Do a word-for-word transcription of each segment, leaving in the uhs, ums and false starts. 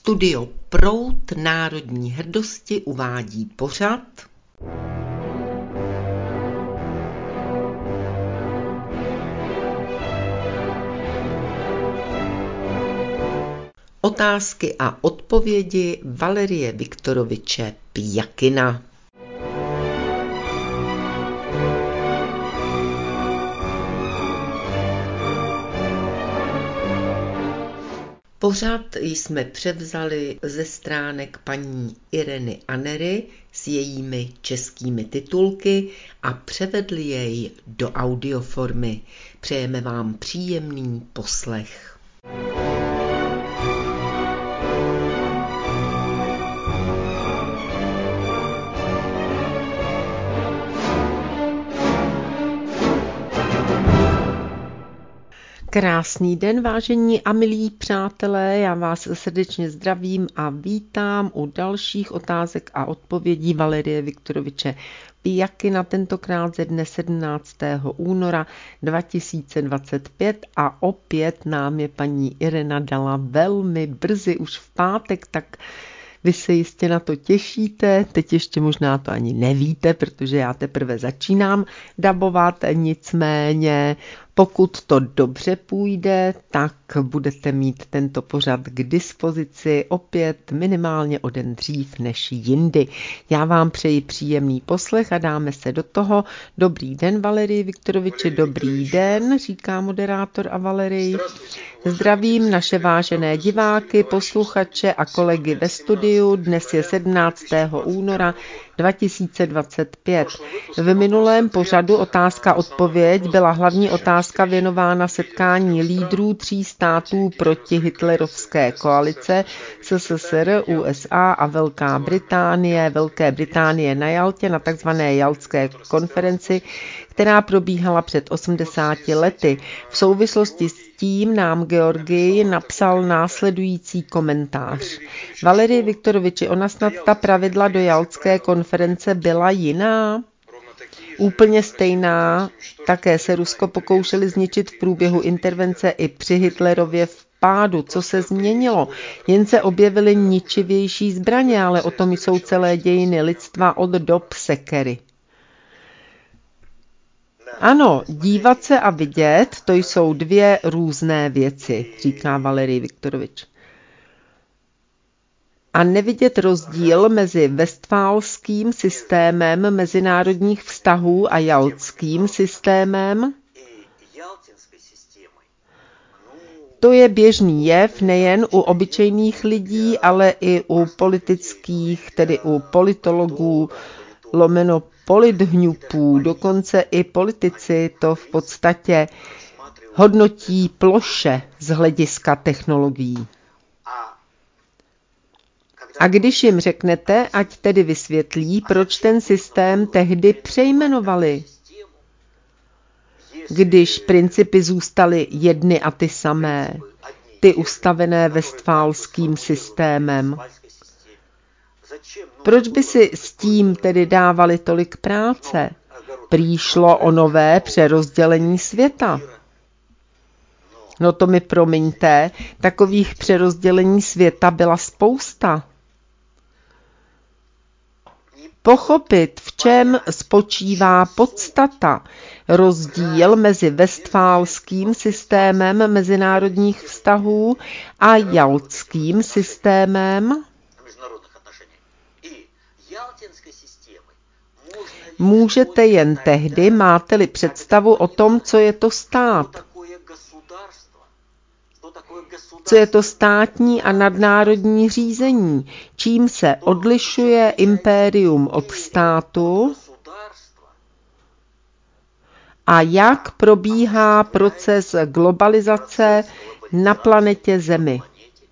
Studio Proud národní hrdosti uvádí pořad Otázky a odpovědi Valerie Viktoroviče Pjakina. Pořad jsme převzali ze stránek paní Ireny Anery s jejími českými titulky a převedli jej do audioformy. Přejeme vám příjemný poslech. Krásný den, vážení a milí přátelé, já vás srdečně zdravím a vítám u dalších otázek a odpovědí Valerie Viktoroviče Pjakina, tentokrát ze dne sedmnáctého února dva tisíce dvacet pět a opět nám je paní Irena dala velmi brzy, už v pátek, tak vy se jistě na to těšíte, teď ještě možná to ani nevíte, protože já teprve začínám dabovat, nicméně pokud to dobře půjde, tak budete mít tento pořad k dispozici opět minimálně o den dřív než jindy. Já vám přeji příjemný poslech a dáme se do toho. Dobrý den, Valerii Viktoroviči, dobrý den, říká moderátor a Valerii. Zdravím naše vážené diváky, posluchače a kolegy ve studiu. Dnes je sedmnáctého února dva tisíce dvacet pět. V minulém pořadu Otázka odpověď byla hlavní otázka věnována setkání lídrů tří států proti hitlerovské koalice SSSR, U S A a Velká Británie, Velké Británie na Jaltě na takzvané Jaltské konferenci, která probíhala před osmdesáti lety. V souvislosti s tím nám Georgij napsal následující komentář. Valerii Viktoroviči, ona snad ta pravidla do Jaltské konference byla jiná? Úplně stejná, také se Rusko pokoušeli zničit v průběhu intervence i při Hitlerově vpádu. Co se změnilo? Jen se objevily ničivější zbraně, ale o tom jsou celé dějiny lidstva od dob sekery. Ano, dívat se a vidět, to jsou dvě různé věci, říká Valerii Viktorovič. A nevidět rozdíl mezi westfálským systémem mezinárodních vztahů a jaltským systémem? To je běžný jev nejen u obyčejných lidí, ale i u politických, tedy u politologů, lomeno polithňupů, dokonce i politici to v podstatě hodnotí ploše z hlediska technologií. A když jim řeknete, ať tedy vysvětlí, proč ten systém tehdy přejmenovali, když principy zůstaly jedny a ty samé, ty ustavené westfálským systémem. Proč by si s tím tedy dávali tolik práce? Prý šlo o nové přerozdělení světa. No to mi promiňte, takových přerozdělení světa byla spousta. Pochopit, v čem spočívá podstata, rozdíl mezi westfálským systémem mezinárodních vztahů a jaltským systémem, můžete jen tehdy, máte-li představu o tom, co je to stát. Co je to státní a nadnárodní řízení, čím se odlišuje impérium od státu a jak probíhá proces globalizace na planetě Zemi.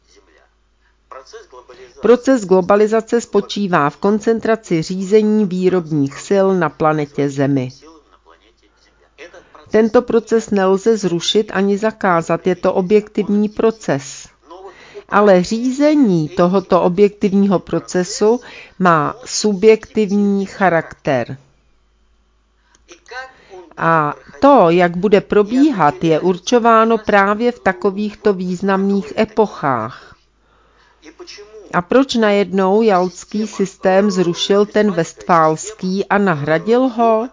Proces globalizace spočívá v koncentraci řízení výrobních sil na planetě Zemi. Tento proces nelze zrušit ani zakázat, je to objektivní proces. Ale řízení tohoto objektivního procesu má subjektivní charakter. A to, jak bude probíhat, je určováno právě v takovýchto významných epochách. A proč najednou jaltský systém zrušil ten vestfálský a nahradil ho?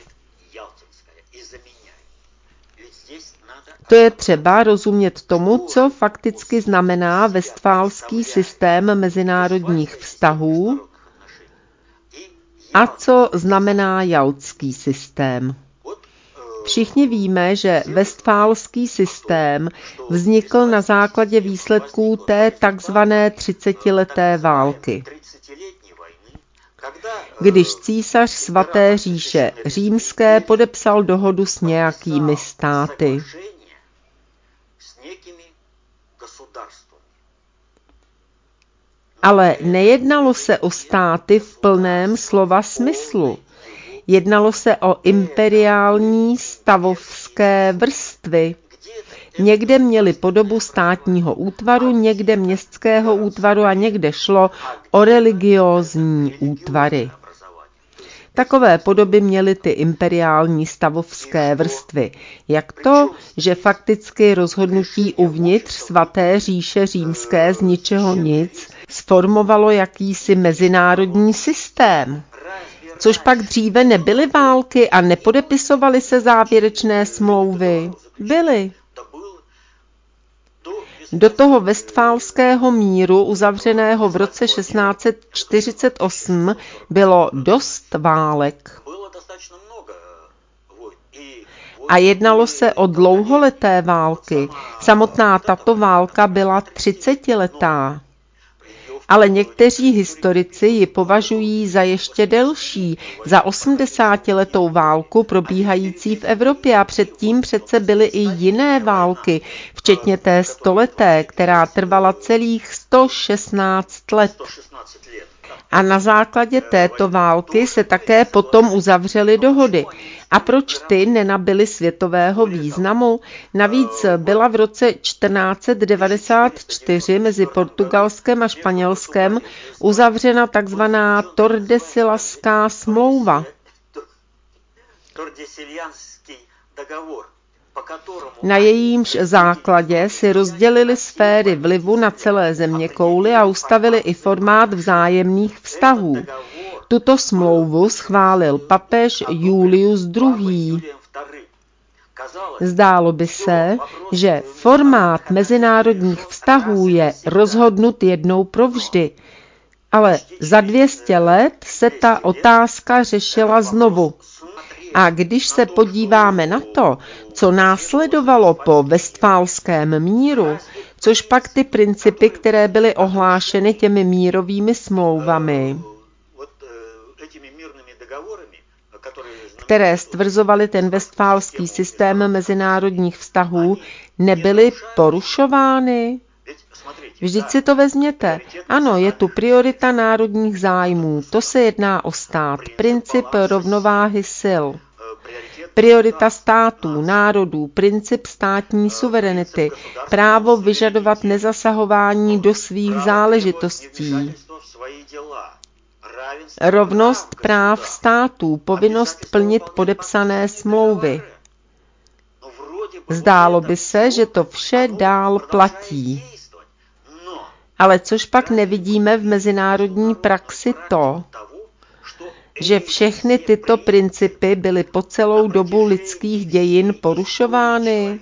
To je třeba rozumět tomu, co fakticky znamená vestfálský systém mezinárodních vztahů a co znamená jaltský systém. Všichni víme, že vestfálský systém vznikl na základě výsledků té takzvané třicetileté války. Když císař svaté říše římské podepsal dohodu s nějakými státy. Ale nejednalo se o státy v plném slova smyslu. Jednalo se o imperiální stavovské vrstvy. Někde měly podobu státního útvaru, někde městského útvaru a někde šlo o religiózní útvary. Takové podoby měly ty imperiální stavovské vrstvy. Jak to, že fakticky rozhodnutí uvnitř svaté říše římské z ničeho nic sformovalo jakýsi mezinárodní systém. Což pak dříve nebyly války a nepodepisovaly se závěrečné smlouvy. Byly. Do toho vestfálského míru uzavřeného v roce šestnáct set čtyřicet osm bylo dost válek. A jednalo se o dlouholeté války. Samotná tato válka byla třicetiletá. Ale někteří historici ji považují za ještě delší, za osmdesátiletou válku probíhající v Evropě a předtím přece byly i jiné války, včetně té stoleté, která trvala celých sto šestnáct let. A na základě této války se také potom uzavřely dohody. A proč ty nenabyly světového významu? Navíc byla v roce čtrnáct set devadesát čtyři mezi Portugalskem a Španělskem uzavřena takzvaná Tordesillaská smlouva. Na jejímž základě si rozdělili sféry vlivu na celé zeměkouli a ustavili i formát vzájemných vztahů. Tuto smlouvu schválil papež Julius druhý. Zdálo by se, že formát mezinárodních vztahů je rozhodnut jednou provždy, ale za dvě stě let se ta otázka řešila znovu. A když se podíváme na to, co následovalo po Vestfálském míru, což pak ty principy, které byly ohlášeny těmi mírovými smlouvami, které stvrzovaly ten vestfálský systém mezinárodních vztahů, nebyly porušovány? Vždyť si to vezměte. Ano, je tu priorita národních zájmů. To se jedná o stát. Princip rovnováhy sil. Priorita států, národů, princip státní suverenity, právo vyžadovat nezasahování do svých záležitostí. Rovnost práv států, povinnost plnit podepsané smlouvy. Zdálo by se, že to vše dál platí. Ale což pak nevidíme v mezinárodní praxi to, že všechny tyto principy byly po celou dobu lidských dějin porušovány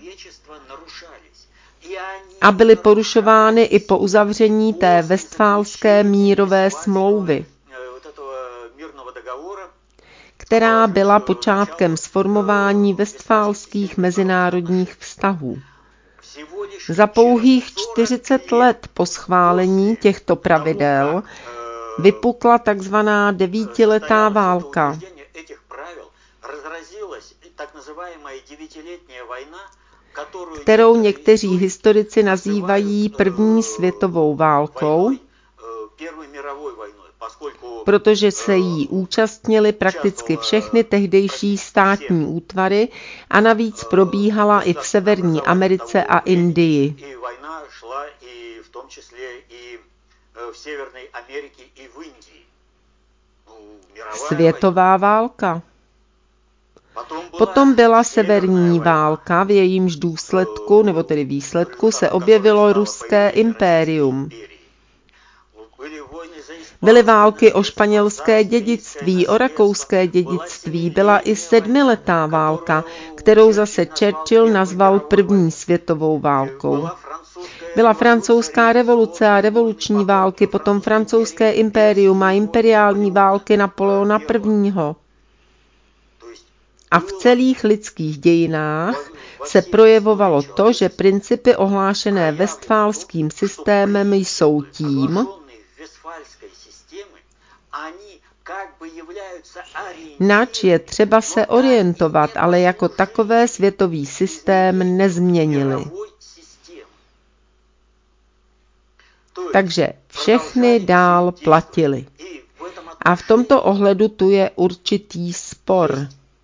a byly porušovány i po uzavření té Vestfálské mírové smlouvy, která byla počátkem sformování vestfálských mezinárodních vztahů. Za pouhých čtyřicet let po schválení těchto pravidel vypukla takzvaná devítiletá válka, kterou někteří historici nazývají první světovou válkou, protože se jí účastnily prakticky všechny tehdejší státní útvary a navíc probíhala i v Severní Americe a Indii. Světová válka. Potom byla severní válka, v jejímž důsledku, nebo tedy výsledku, se objevilo ruské impérium. Byly války o španělské dědictví, o rakouské dědictví, byla i sedmiletá válka, kterou zase Churchill nazval první světovou válkou. Byla francouzská revoluce a revoluční války, potom francouzské impérium a imperiální války Napoleona prvního. A v celých lidských dějinách se projevovalo to, že principy ohlášené Westfálským systémem jsou tím, nač je třeba se orientovat, ale jako takové světový systém nezměnili. Takže všechny dál platily. A v tomto ohledu tu je určitý spor.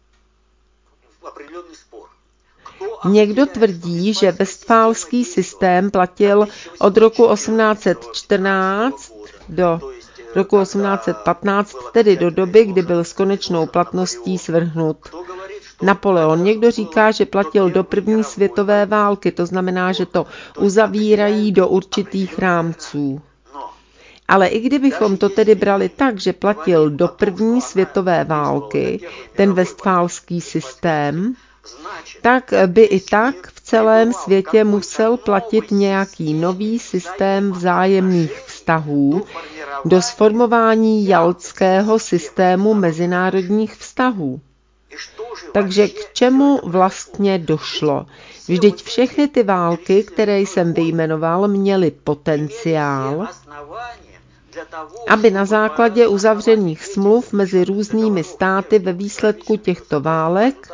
Někdo tvrdí, že westfálský systém platil od roku osmnáct set čtrnáct do roku osmnáct set patnáct, tedy do doby, kdy byl s konečnou platností svrhnut Napoleon. Někdo říká, že platil do první světové války, to znamená, že to uzavírají do určitých rámců. Ale i kdybychom to tedy brali tak, že platil do první světové války, ten westfálský systém, tak by i tak v celém světě musel platit nějaký nový systém vzájemných vztahů do sformování jaltského systému mezinárodních vztahů. Takže k čemu vlastně došlo? Vždyť všechny ty války, které jsem vyjmenoval, měly potenciál, aby na základě uzavřených smluv mezi různými státy ve výsledku těchto válek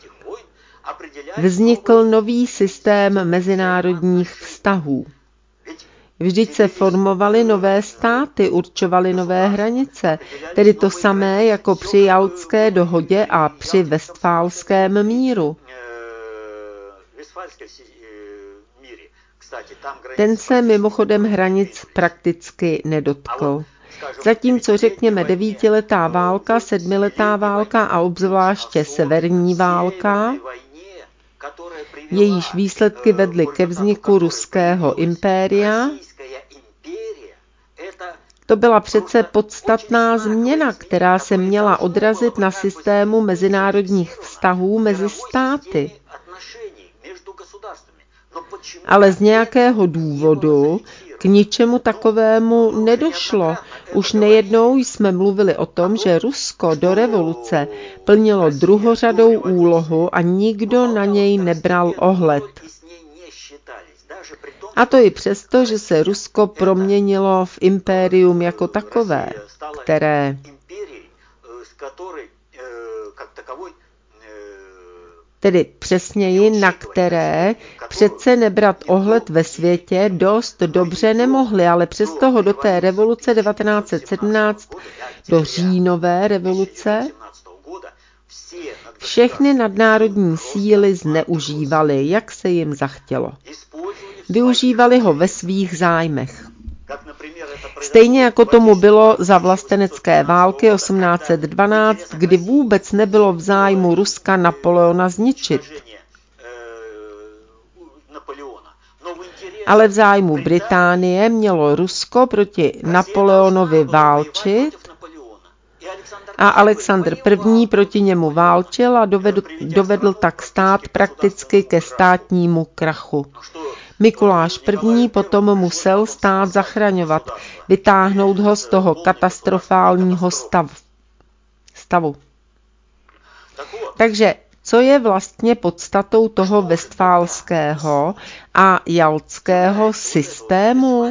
vznikl nový systém mezinárodních vztahů. Vždyť se formovaly nové státy, určovaly nové hranice, tedy to samé jako při Jaltské dohodě a při Westfálském míru. Ten se mimochodem hranic prakticky nedotkl. Zatímco řekněme devítiletá válka, sedmiletá válka a obzvláště severní válka, jejíž výsledky vedly ke vzniku ruského impéria, to byla přece podstatná změna, která se měla odrazit na systému mezinárodních vztahů mezi státy. Ale z nějakého důvodu k ničemu takovému nedošlo. Už nejednou jsme mluvili o tom, že Rusko do revoluce plnilo druhořadou úlohu a nikdo na něj nebral ohled. A to i přesto, že se Rusko proměnilo v impérium jako takové, které tedy přesněji, na které přece nebrat ohled ve světě dost dobře nemohli, ale přesto ho do té revoluce devatenáct set sedmnáct, do říjnové revoluce, všechny nadnárodní síly zneužívaly, jak se jim zachtělo. Využívali ho ve svých zájmech. Stejně jako tomu bylo za vlastenecké války osmnáct set dvanáct, kdy vůbec nebylo v zájmu Ruska Napoleona zničit. Ale v zájmu Británie mělo Rusko proti Napoleonovi válčit a Alexandr první proti němu válčil a dovedl, dovedl tak stát prakticky ke státnímu krachu. Mikuláš první potom musel stát zachraňovat, vytáhnout ho z toho katastrofálního stav, stavu. Takže co je vlastně podstatou toho westfálského a jaltského systému?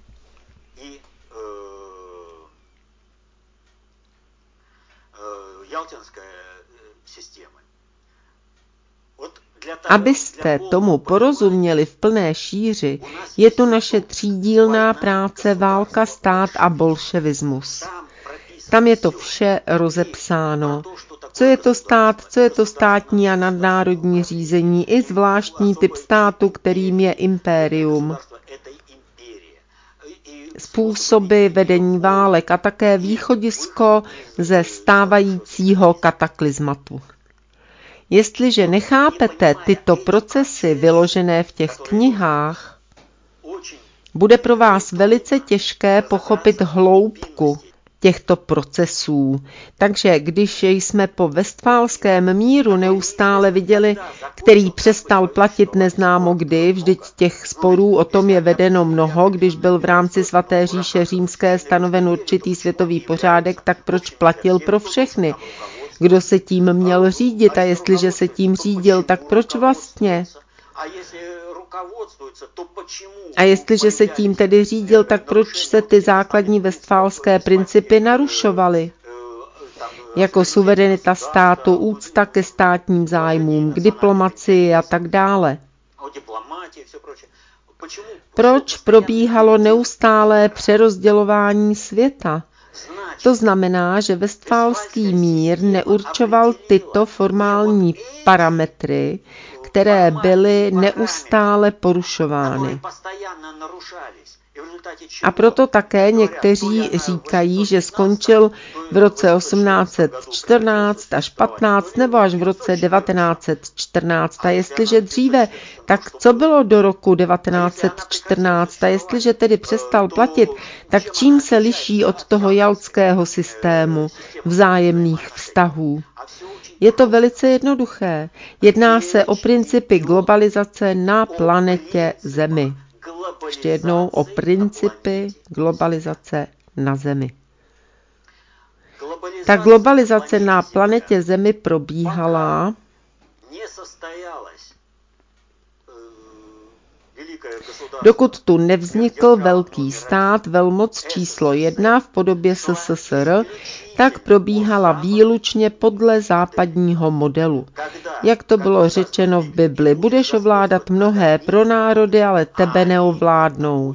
Abyste tomu porozuměli v plné šíři, je to naše třídílná práce Válka, stát a bolševismus. Tam je to vše rozepsáno. Co je to stát, co je to státní a nadnárodní řízení i zvláštní typ státu, kterým je impérium. Způsoby vedení válek a také východisko ze stávajícího kataklizmatu. Jestliže nechápete tyto procesy vyložené v těch knihách, bude pro vás velice těžké pochopit hloubku těchto procesů. Takže když jsme po Vestfálském míru neustále viděli, který přestal platit neznámo kdy, vždyť těch sporů o tom je vedeno mnoho, když byl v rámci Svaté říše římské stanoven určitý světový pořádek, tak proč platil pro všechny? Kdo se tím měl řídit a jestliže se tím řídil, tak proč vlastně? A jestliže se tím tedy řídil, tak proč se ty základní vestfálské principy narušovaly? Jako suverenita státu, úcta ke státním zájmům, k diplomacii a tak dále. Proč probíhalo neustálé přerozdělování světa? To znamená, že Vestfálský mír neurčoval tyto formální parametry, které byly neustále porušovány. A proto také někteří říkají, že skončil v roce osmnáct set čtrnáct až patnáct nebo až v roce devatenáct set čtrnáct. A jestliže dříve, tak co bylo do roku devatenáct set čtrnáct? A jestliže tedy přestal platit, tak čím se liší od toho jaltského systému vzájemných vztahů? Je to velice jednoduché. Jedná se o principy globalizace na planetě Zemi. Ještě jednou o principy globalizace na Zemi. Ta globalizace na planetě Zemi probíhala dokud tu nevznikl velký stát, velmoc číslo jedna v podobě S S S R, tak probíhala výlučně podle západního modelu. Jak to bylo řečeno v Bibli, budeš ovládat mnohé pro národy, ale tebe neovládnou.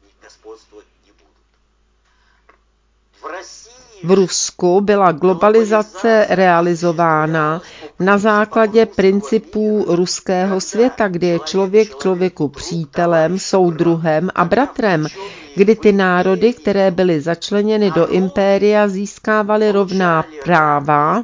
V Rusku byla globalizace realizována na základě principů ruského světa, kdy je člověk člověku přítelem, soudruhem a bratrem, kdy ty národy, které byly začleněny do impéria, získávaly rovná práva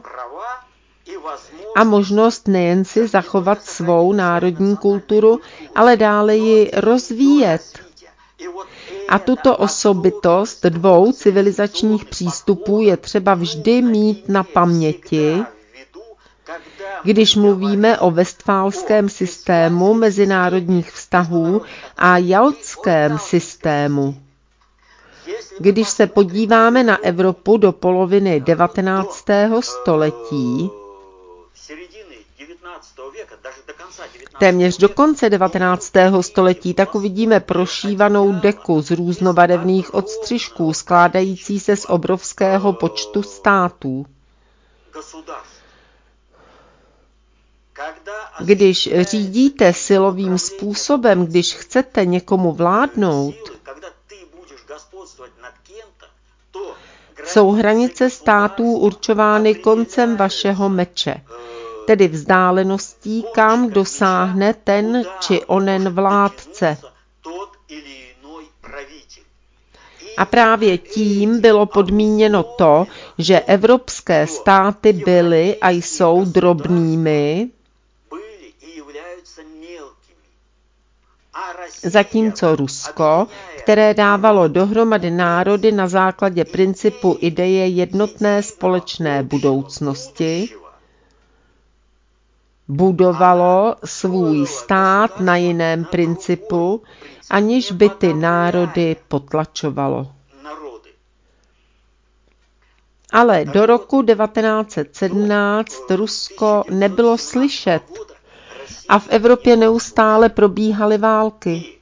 a možnost nejen si zachovat svou národní kulturu, ale dále ji rozvíjet. A tuto osobitost dvou civilizačních přístupů je třeba vždy mít na paměti, když mluvíme o vestfálském systému mezinárodních vztahů a jaltském systému. Když se podíváme na Evropu do poloviny devatenáctého století, téměř do konce devatenáctého století, tak uvidíme prošívanou deku z různobarevných odstřižků, skládající se z obrovského počtu států. Když řídíte silovým způsobem, když chcete někomu vládnout, jsou hranice států určovány koncem vašeho meče, tedy vzdáleností, kam dosáhne ten či onen vládce. A právě tím bylo podmíněno to, že evropské státy byly a jsou drobnými, zatímco Rusko, které dávalo dohromady národy na základě principu ideje jednotné společné budoucnosti, budovalo svůj stát na jiném principu, aniž by ty národy potlačovalo. Ale do roku devatenáct set sedmnáct Rusko nebylo slyšet a v Evropě neustále probíhaly války.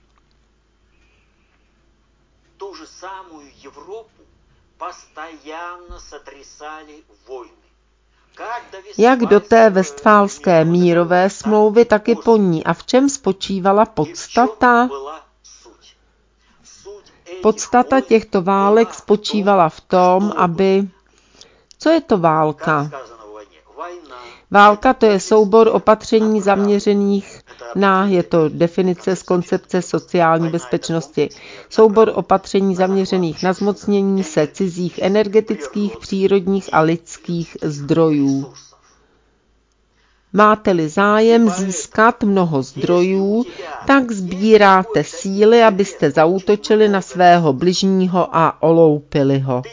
Jak do té vestfálské mírové smlouvy, tak i po ní. A v čem spočívala podstata? Podstata těchto válek spočívala v tom, aby... Co je to válka? Válka to je soubor opatření zaměřených na, je to definice z koncepce sociální bezpečnosti, soubor opatření zaměřených na zmocnění se cizích energetických, přírodních a lidských zdrojů. Máte-li zájem získat mnoho zdrojů, tak sbíráte síly, abyste zaútočili na svého bližního a oloupili ho.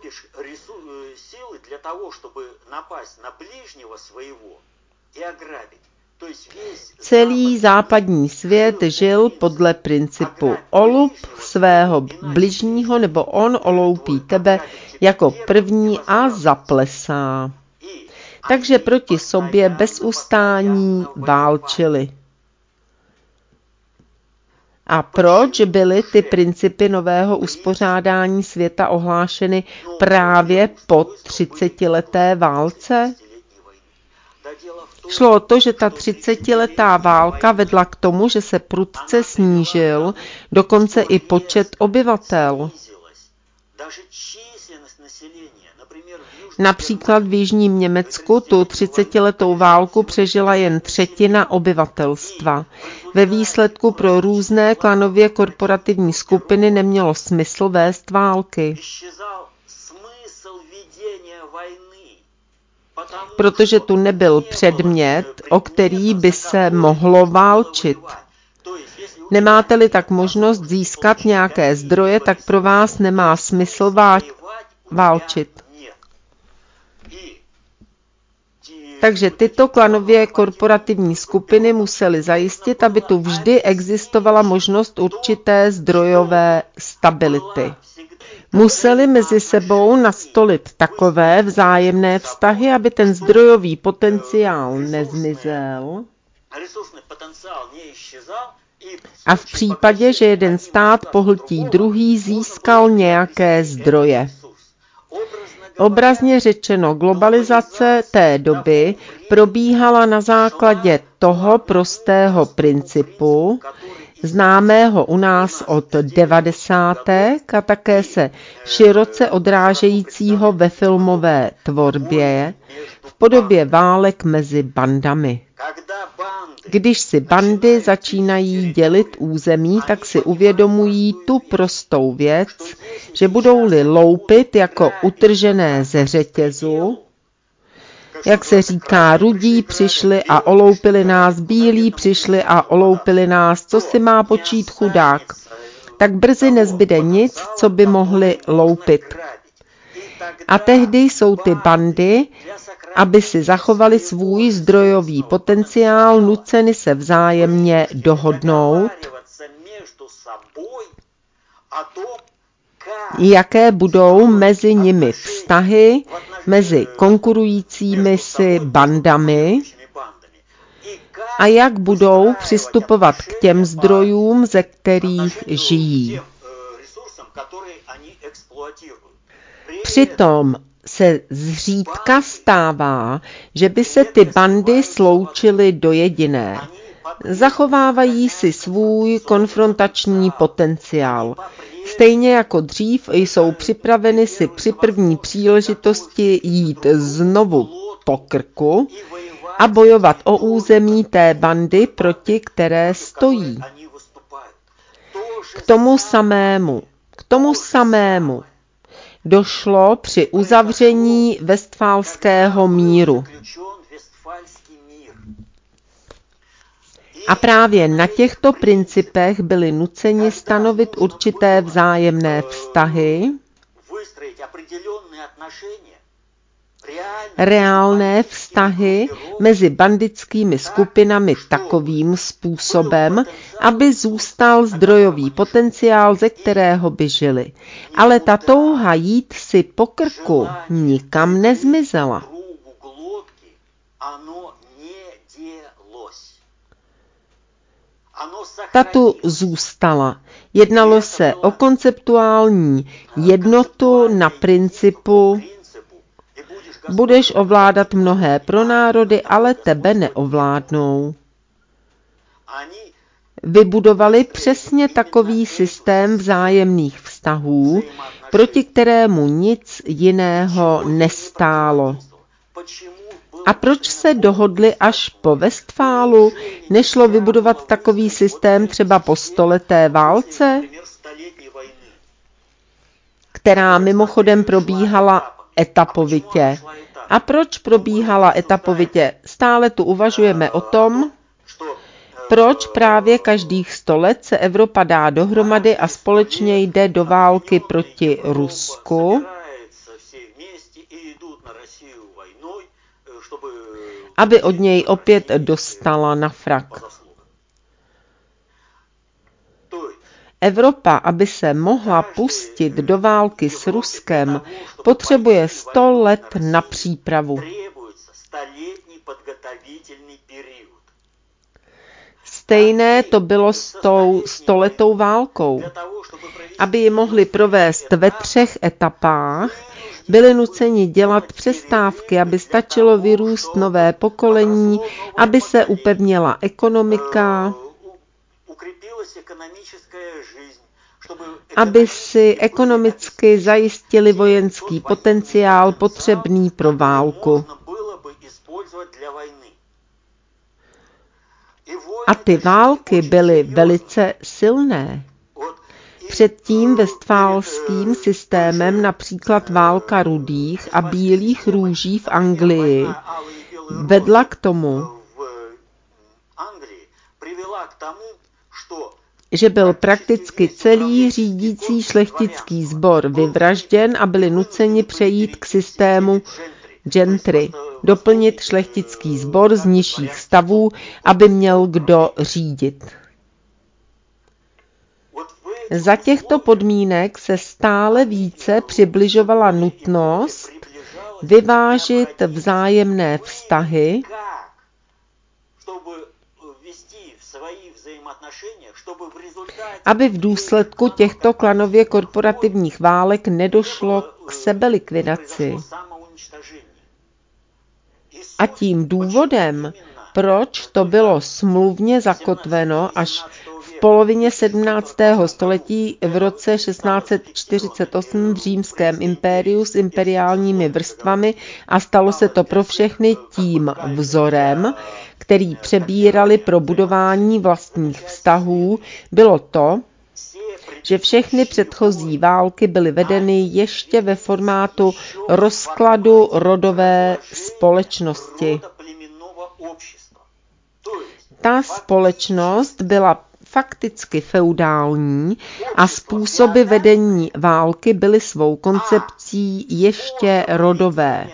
Celý západní svět žil podle principu olup svého bližního, nebo on oloupí tebe jako první a zaplesá. Takže proti sobě bez ustání válčili. A proč byly ty principy nového uspořádání světa ohlášeny právě po třicetileté válce? Šlo o to, že ta třicetiletá válka vedla k tomu, že se prudce snížil dokonce i počet obyvatel. Například v jižním Německu tu třicetiletou válku přežila jen třetina obyvatelstva. Ve výsledku pro různé klanově korporativní skupiny nemělo smysl vést války. Protože tu nebyl předmět, o který by se mohlo válčit. Nemáte-li tak možnost získat nějaké zdroje, tak pro vás nemá smysl válčit. Takže tyto klanově korporativní skupiny musely zajistit, aby tu vždy existovala možnost určité zdrojové stability. Museli mezi sebou nastolit takové vzájemné vztahy, aby ten zdrojový potenciál nezmizel. A v případě, že jeden stát pohltí druhý, získal nějaké zdroje. Obrazně řečeno, globalizace té doby probíhala na základě toho prostého principu, známého u nás od devadesátek a také se široce odrážejícího ve filmové tvorbě v podobě válek mezi bandami. Když si bandy začínají dělit území, tak si uvědomují tu prostou věc, že budou-li loupit jako utržené ze řetězu, jak se říká, rudí přišli a oloupili nás, bílí přišli a oloupili nás, co si má počít chudák, tak brzy nezbyde nic, co by mohli loupit. A tehdy jsou ty bandy, aby si zachovali svůj zdrojový potenciál, nuceny se vzájemně dohodnout, jaké budou mezi nimi vztahy, mezi konkurujícími si bandami a jak budou přistupovat k těm zdrojům, ze kterých žijí. Přitom se zřídka stává, že by se ty bandy sloučily do jediné. Zachovávají si svůj konfrontační potenciál. Stejně jako dřív jsou připraveny si při první příležitosti jít znovu po krku a bojovat o území té bandy, proti které stojí. K tomu samému, k tomu samému došlo při uzavření Vestfálského míru. A právě na těchto principech byli nuceni stanovit určité vzájemné vztahy, reálné vztahy mezi bandickými skupinami takovým způsobem, aby zůstal zdrojový potenciál, ze kterého by žili. Ale ta touha jít si po krku nikam nezmizela. Ta tu zůstala. Jednalo se o konceptuální jednotu na principu budeš ovládat mnohé pro národy, ale tebe neovládnou. Vybudovali přesně takový systém vzájemných vztahů, proti kterému nic jiného nestálo. A proč se dohodli až po Westfálu? Nešlo vybudovat takový systém třeba po stoleté válce, která mimochodem probíhala etapovitě. A proč probíhala etapovitě? neustále tu uvažujeme o tom, proč právě každých sto let se Evropa dá dohromady a společně jde do války proti Rusku, aby od něj opět dostala na frak. Evropa, aby se mohla pustit do války s Ruskem, potřebuje sto let na přípravu. Stejné to bylo s tou stoletou válkou. Aby ji mohli provést ve třech etapách, byli nuceni dělat přestávky, aby stačilo vyrůst nové pokolení, aby se upevnila ekonomika, aby si ekonomicky zajistili vojenský potenciál potřebný pro válku. A ty války byly velice silné. Před tím vestfálským systémem například válka rudých a bílých růží v Anglii vedla k tomu, že byl prakticky celý řídící šlechtický sbor vyvražděn a byli nuceni přejít k systému gentry, doplnit šlechtický sbor z nižších stavů, aby měl kdo řídit. Za těchto podmínek se stále více přibližovala nutnost vyvážit vzájemné vztahy, aby v důsledku těchto klanově korporativních válek nedošlo k sebelikvidaci. A tím důvodem, proč to bylo smluvně zakotveno až v polovině sedmnáctého století v roce šestnáct set čtyřicet osm v římském impériu s imperiálními vrstvami a stalo se to pro všechny tím vzorem, který přebírali pro budování vlastních vztahů, bylo to, že všechny předchozí války byly vedeny ještě ve formátu rozkladu rodové společnosti. Ta společnost byla fakticky feudální a způsoby vedení války byly svou koncepcí ještě rodové.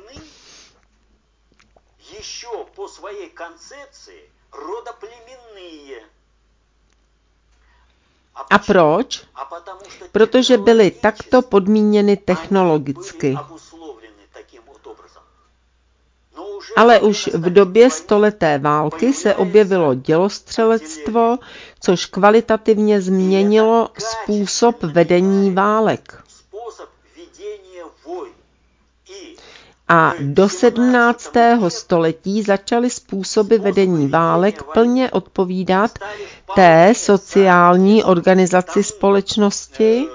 A proč? Protože byly takto podmíněny technologicky. Ale už v době stoleté války se objevilo dělostřelectvo, což kvalitativně změnilo způsob vedení válek. A do sedmnáctého století začaly způsoby vedení válek plně odpovídat té sociální organizaci společnosti,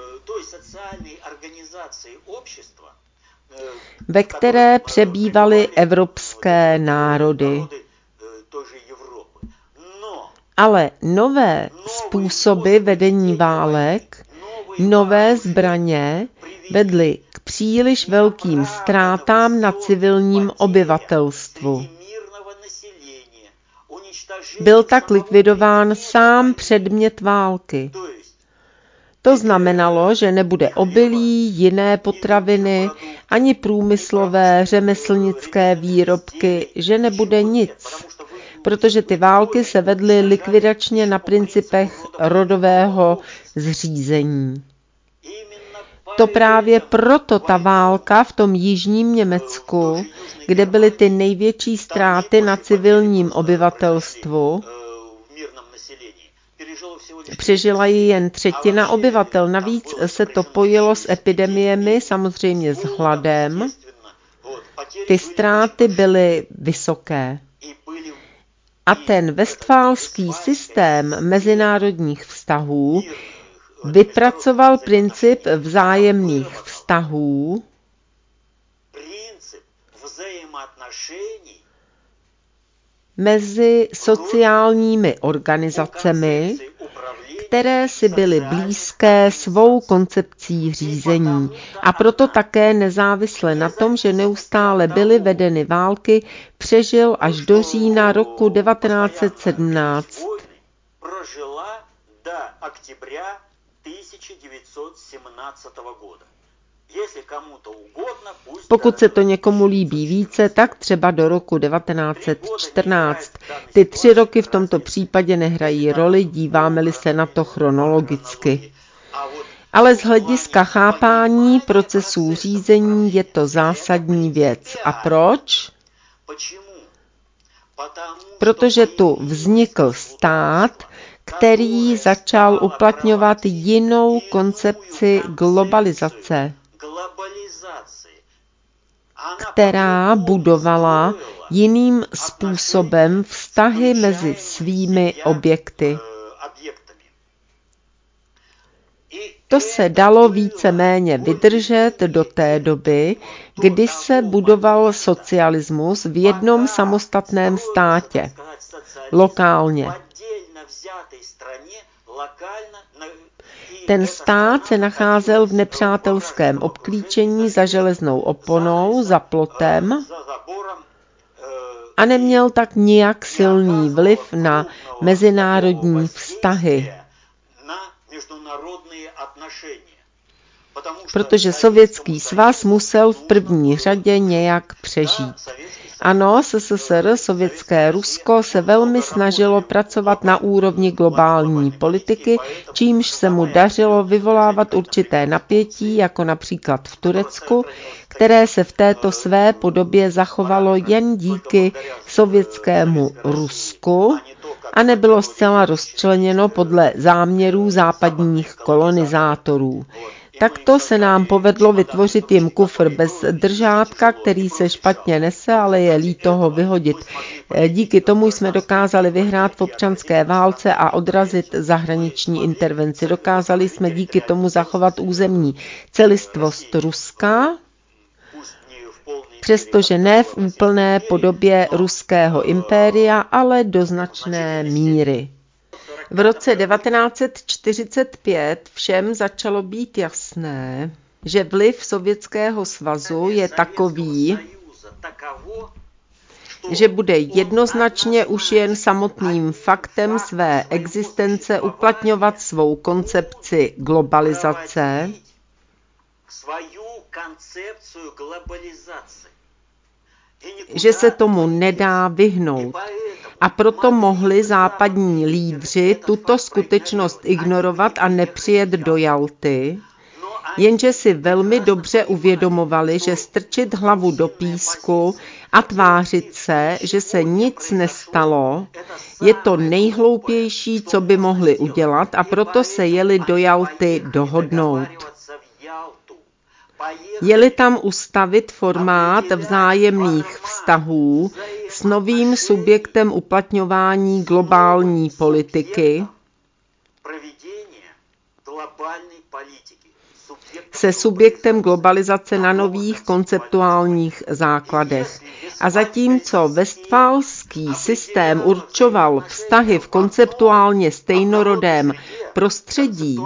ve které přebývaly evropské národy. Ale nové způsoby vedení válek, nové zbraně vedly k příliš velkým ztrátám na civilním obyvatelstvu. Byl tak likvidován sám předmět války. To znamenalo, že nebude obilí, jiné potraviny, ani průmyslové, řemeslnické výrobky, že nebude nic, protože ty války se vedly likvidačně na principech rodového zřízení. To právě proto ta válka v tom jižním Německu, kde byly ty největší ztráty na civilním obyvatelstvu, přežila ji jen třetina obyvatel. Navíc se to pojilo s epidemiemi, samozřejmě s hladem. Ty ztráty byly vysoké. A ten vestfálský systém mezinárodních vztahů vypracoval princip vzájemných vztahů, mezi sociálními organizacemi, které si byly blízké svou koncepcí řízení a proto také nezávisle na tom, že neustále byly vedeny války, přežil až do října roku devatenáct set sedmnáct. Pokud se to někomu líbí více, tak třeba do roku devatenáct set čtrnáct. Ty tři roky v tomto případě nehrají roli, díváme-li se na to chronologicky. Ale z hlediska chápání procesů řízení je to zásadní věc. A proč? Protože tu vznikl stát, který začal uplatňovat jinou koncepci globalizace, která budovala jiným způsobem vztahy mezi svými objekty. To se dalo víceméně vydržet do té doby, kdy se budoval socialismus v jednom samostatném státě, lokálně. Ten stát se nacházel v nepřátelském obklíčení za železnou oponou, za plotem a neměl tak nijak silný vliv na mezinárodní vztahy. Protože Sovětský svaz musel v první řadě nějak přežít. Ano, S S S R, sovětské Rusko, se velmi snažilo pracovat na úrovni globální politiky, čímž se mu dařilo vyvolávat určité napětí, jako například v Turecku, které se v této své podobě zachovalo jen díky sovětskému Rusku a nebylo zcela rozčleněno podle záměrů západních kolonizátorů. Takto se nám povedlo vytvořit jim kufr bez držátka, který se špatně nese, ale je líto ho vyhodit. Díky tomu jsme dokázali vyhrát v občanské válce a odrazit zahraniční intervenci. Dokázali jsme díky tomu zachovat územní celistvost Ruska, přestože ne v úplné podobě ruského impéria, ale do značné míry. V roce devatenáct set čtyřicet pět všem začalo být jasné, že vliv Sovětského svazu je takový, že bude jednoznačně už jen samotným faktem své existence uplatňovat svou koncepci globalizace, že se tomu nedá vyhnout. A proto mohli západní lídři tuto skutečnost ignorovat a nepřijet do Jalty, jenže si velmi dobře uvědomovali, že strčit hlavu do písku a tvářit se, že se nic nestalo, je to nejhloupější, co by mohli udělat, a proto se jeli do Jalty dohodnout. Jeli tam ustavit formát vzájemných vztahů s novým subjektem uplatňování globální politiky, se subjektem globalizace na nových konceptuálních základech. A zatímco westfálský systém určoval vztahy v konceptuálně stejnorodém prostředí,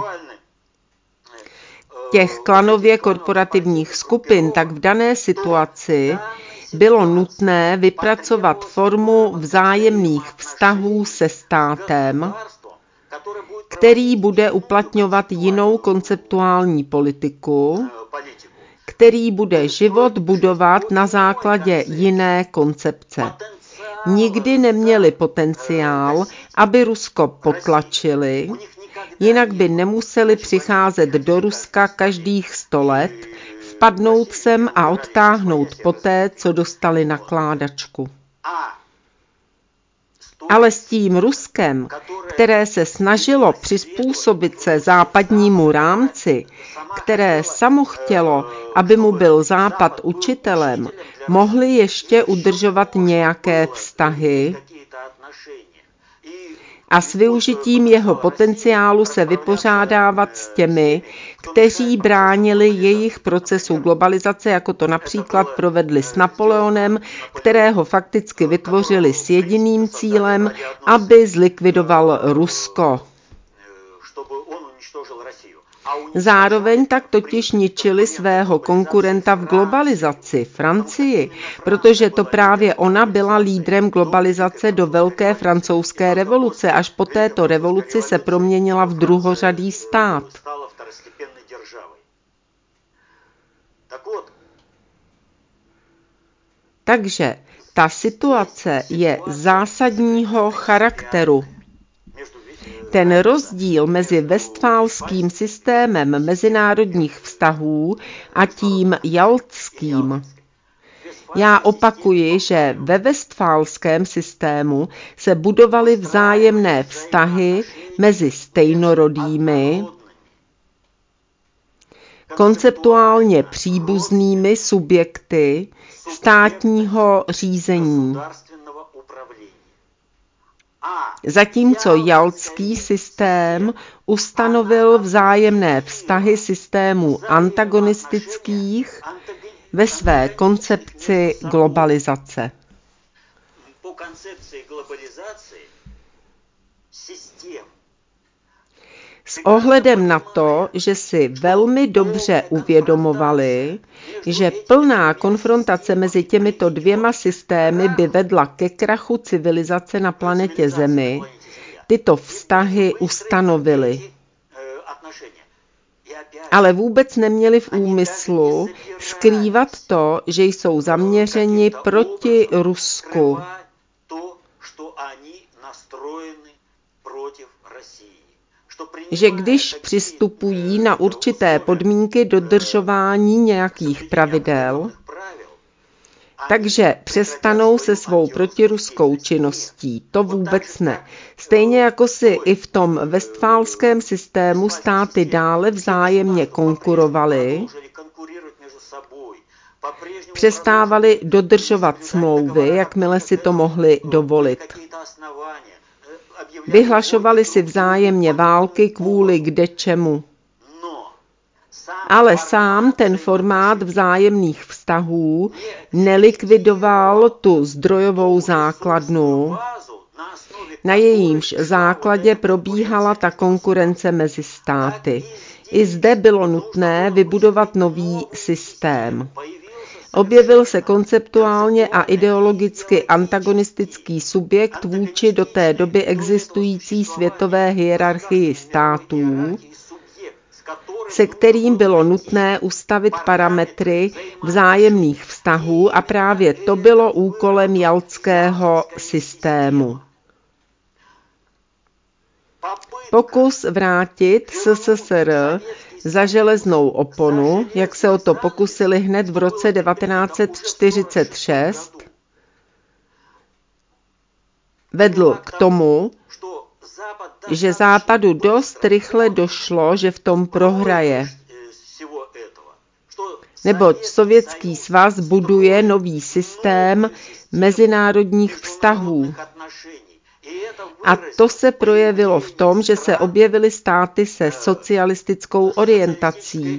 těch klanově korporativních skupin, tak v dané situaci bylo nutné vypracovat formu vzájemných vztahů se státem, který bude uplatňovat jinou konceptuální politiku, který bude život budovat na základě jiné koncepce. Nikdy neměli potenciál, aby Rusko potlačili, jinak by nemuseli přicházet do Ruska každých sto let, vpadnout sem a odtáhnout poté, co dostali nakládačku. Ale s tím Ruskem, které se snažilo přizpůsobit se západnímu rámci, které samo chtělo, aby mu byl Západ učitelem, mohli ještě udržovat nějaké vztahy a s využitím jeho potenciálu se vypořádávat s těmi, kteří bránili jejich procesu globalizace, jako to například provedli s Napoleonem, kterého fakticky vytvořili s jediným cílem, aby zlikvidoval Rusko. Zároveň tak totiž ničili svého konkurenta v globalizaci, Francii, protože to právě ona byla lídrem globalizace do Velké francouzské revoluce. Až po této revoluci se proměnila v druhořadý stát. Takže ta situace je zásadního charakteru. Ten rozdíl mezi westfálským systémem mezinárodních vztahů a tím jaltským. Já opakuji, že ve westfálském systému se budovaly vzájemné vztahy mezi stejnorodými, konceptuálně příbuznými subjekty státního řízení. Zatímco jaltský systém ustanovil vzájemné vztahy systémů antagonistických ve své koncepci globalizace. S ohledem na to, že si velmi dobře uvědomovali, že plná konfrontace mezi těmito dvěma systémy by vedla ke krachu civilizace na planetě Zemi, tyto vztahy ustanovili. Ale vůbec neměli v úmyslu skrývat to, že jsou zaměřeni proti Rusku. Že když přistupují na určité podmínky dodržování nějakých pravidel, takže přestanou se svou protiruskou činností. To vůbec ne. Stejně jako si i v tom westfálském systému státy dále vzájemně konkurovaly, přestávali dodržovat smlouvy, jakmile si to mohli dovolit. Vyhlašovali si vzájemně války kvůli kdečemu. Ale sám ten formát vzájemných vztahů nelikvidoval tu zdrojovou základnu, na jejímž základě probíhala ta konkurence mezi státy. I zde bylo nutné vybudovat nový systém. Objevil se konceptuálně a ideologicky antagonistický subjekt vůči do té doby existující světové hierarchii států, se kterým bylo nutné ustavit parametry vzájemných vztahů a právě to bylo úkolem jaltského systému. Pokus vrátit S S S R za železnou oponu, jak se o to pokusili hned v roce devatenáct set čtyřicet šest, vedl k tomu, že Západu dost rychle došlo, že v tom prohraje. Neboť Sovětský svaz buduje nový systém mezinárodních vztahů. A to se projevilo v tom, že se objevily státy se socialistickou orientací.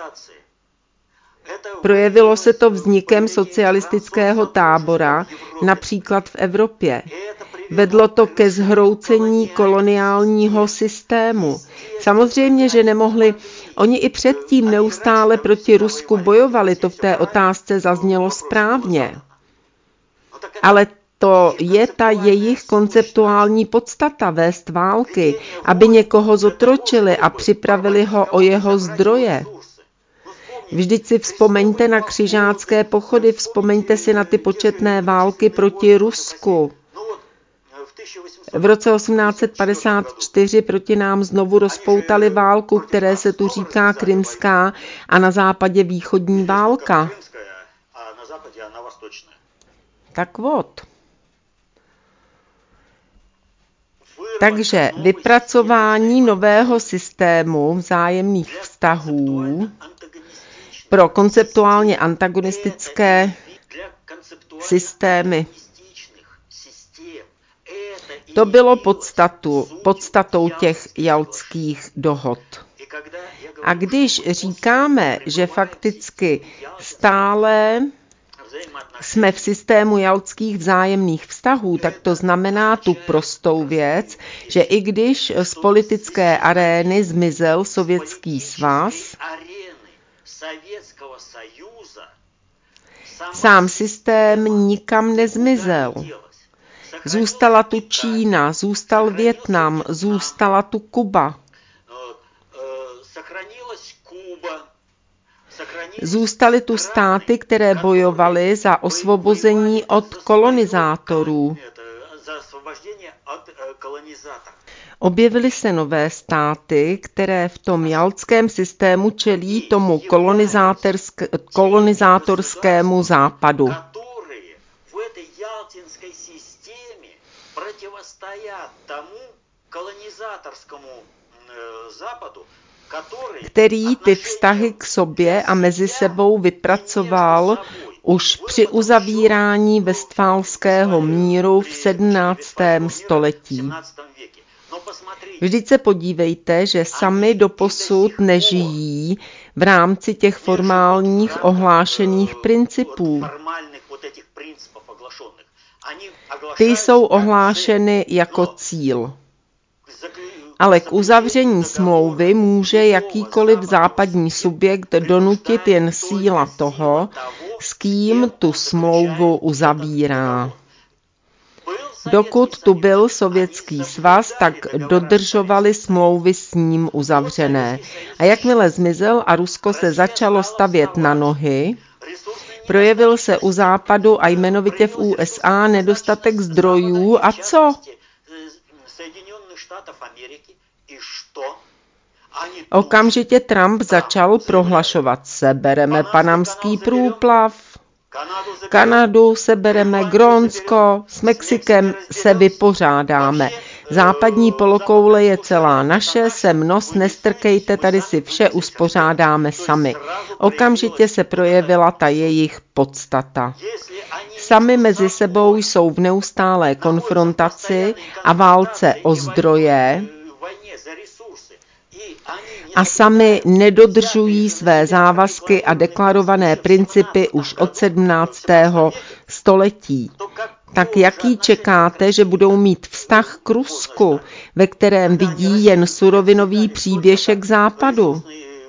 Projevilo se to vznikem socialistického tábora, například v Evropě. Vedlo to ke zhroucení koloniálního systému. Samozřejmě, že nemohli, oni i předtím neustále proti Rusku bojovali, to v té otázce zaznělo správně. Ale to je ta jejich konceptuální podstata vést války, aby někoho zotročili a připravili ho o jeho zdroje. Vždyť si vzpomeňte na křižácké pochody, vzpomeňte si na ty početné války proti Rusku. V roce osmnáct set padesát čtyři proti nám znovu rozpoutali válku, které se tu říká krymská a na západě východní válka. Tak vod. Takže vypracování nového systému vzájemných vztahů pro konceptuálně antagonistické systémy. To bylo podstatu, podstatou těch jaltských dohod. A když říkáme, že fakticky stále jsme v systému jaltských vzájemných vztahů, tak to znamená tu prostou věc, že i když z politické arény zmizel Sovětský svaz, sám systém nikam nezmizel. Zůstala tu Čína, zůstal Vietnam, zůstala tu Kuba. Zůstaly tu státy, které bojovaly za osvobození od kolonizátorů. Objevily se nové státy, které v tom jaltském systému čelí tomu kolonizátorskému západu. Který ty vztahy k sobě a mezi sebou vypracoval už při uzavírání Vestfálského míru v sedmnáctém století. Vždyť se podívejte, že sami doposud nežijí v rámci těch formálních ohlášených principů. Ty jsou ohlášeny jako cíl. Ale k uzavření smlouvy může jakýkoliv západní subjekt donutit jen síla toho, s kým tu smlouvu uzavírá. Dokud tu byl Sovětský svaz, tak dodržovali smlouvy s ním uzavřené. A jakmile zmizel a Rusko se začalo stavět na nohy, projevil se u západu a jmenovitě v U S A nedostatek zdrojů a co? Okamžitě Trump začal prohlašovat, sebereme panamský průplav, Kanadu sebereme, Grónsko, s Mexikem se vypořádáme. Západní polokoule je celá naše, sem nos nestrkejte, tady si vše uspořádáme sami. Okamžitě se projevila ta jejich podstata. Sami mezi sebou jsou v neustálé konfrontaci a válce o zdroje a sami nedodržují své závazky a deklarované principy už od sedmnáctého století. Tak jaký čekáte, že budou mít vztah k Rusku, ve kterém vidí jen surovinový přívěšek západu?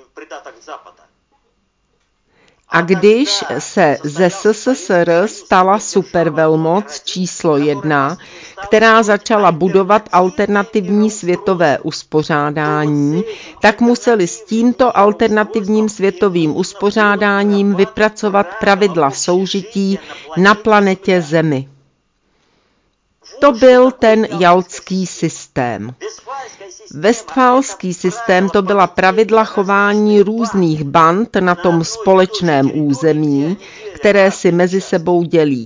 A když se ze S S S R stala supervelmoc číslo jedna, která začala budovat alternativní světové uspořádání, tak museli s tímto alternativním světovým uspořádáním vypracovat pravidla soužití na planetě Zemi. To byl ten jaltský systém. Vestfálský systém to byla pravidla chování různých band na tom společném území, které si mezi sebou dělí.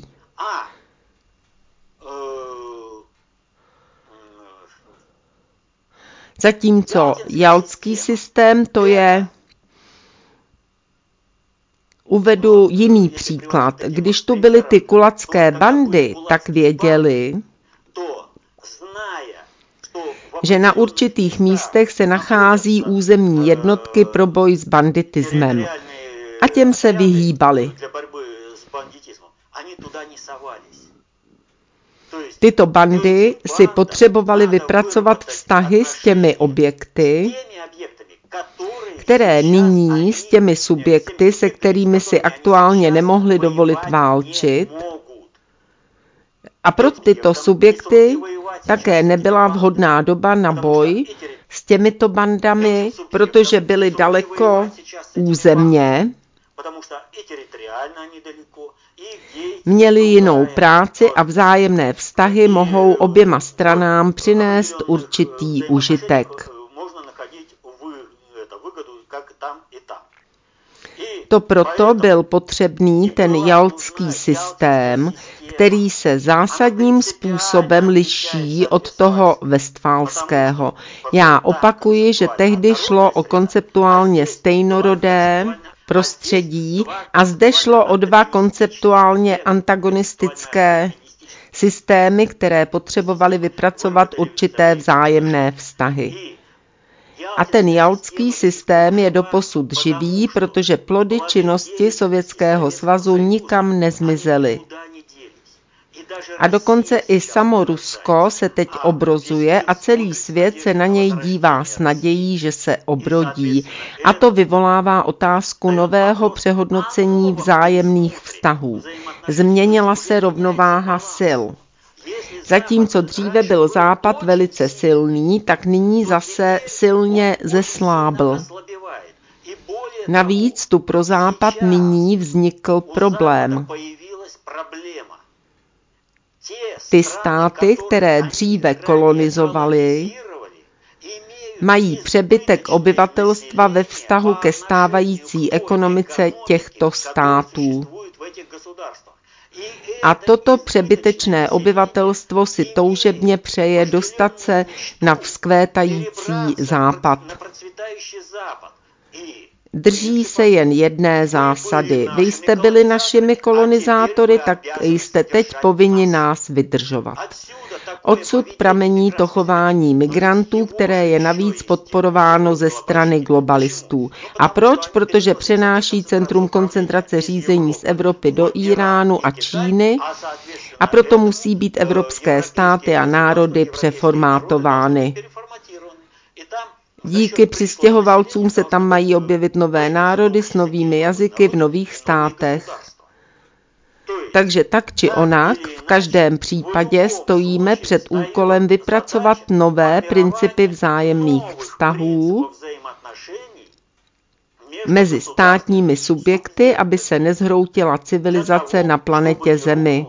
Zatímco jaltský systém to je... Uvedu jiný příklad. Když tu byly ty kulacké bandy, tak věděli, že na určitých místech se nachází územní jednotky pro boj s banditismem. A těm se vyhýbali. Tyto bandy si potřebovaly vypracovat vztahy s těmi objekty, které nyní s těmi subjekty, se kterými si aktuálně nemohli dovolit válčit. A pro tyto subjekty také nebyla vhodná doba na boj s těmito bandami, protože byly daleko územně, měli jinou práci a vzájemné vztahy mohou oběma stranám přinést určitý užitek. To proto byl potřebný ten jaltský systém, který se zásadním způsobem liší od toho vestfálského. Já opakuji, že tehdy šlo o konceptuálně stejnorodé prostředí a zde šlo o dva konceptuálně antagonistické systémy, které potřebovaly vypracovat určité vzájemné vztahy. A ten jaltský systém je doposud živý, protože plody činnosti Sovětského svazu nikam nezmizely. A dokonce i samo Rusko se teď obrozuje a celý svět se na něj dívá s nadějí, že se obrodí. A to vyvolává otázku nového přehodnocení vzájemných vztahů. Změnila se rovnováha sil. Zatímco dříve byl Západ velice silný, tak nyní zase silně zeslábl. Navíc tu pro Západ nyní vznikl problém. Ty státy, které dříve kolonizovaly, mají přebytek obyvatelstva ve vztahu ke stávající ekonomice těchto států. A toto přebytečné obyvatelstvo si toužebně přeje dostat se na vzkvétající Západ. Drží se jen jedné zásady. Vy jste byli našimi kolonizátory, tak jste teď povinni nás vydržovat. Odsud pramení to chování migrantů, které je navíc podporováno ze strany globalistů. A proč? Protože přenáší centrum koncentrace řízení z Evropy do Íránu a Číny a proto musí být evropské státy a národy přeformátovány. Díky přistěhovalcům se tam mají objevit nové národy s novými jazyky v nových státech. Takže tak či onak, v každém případě stojíme před úkolem vypracovat nové principy vzájemných vztahů mezi státními subjekty, aby se nezhroutila civilizace na planetě Zemi.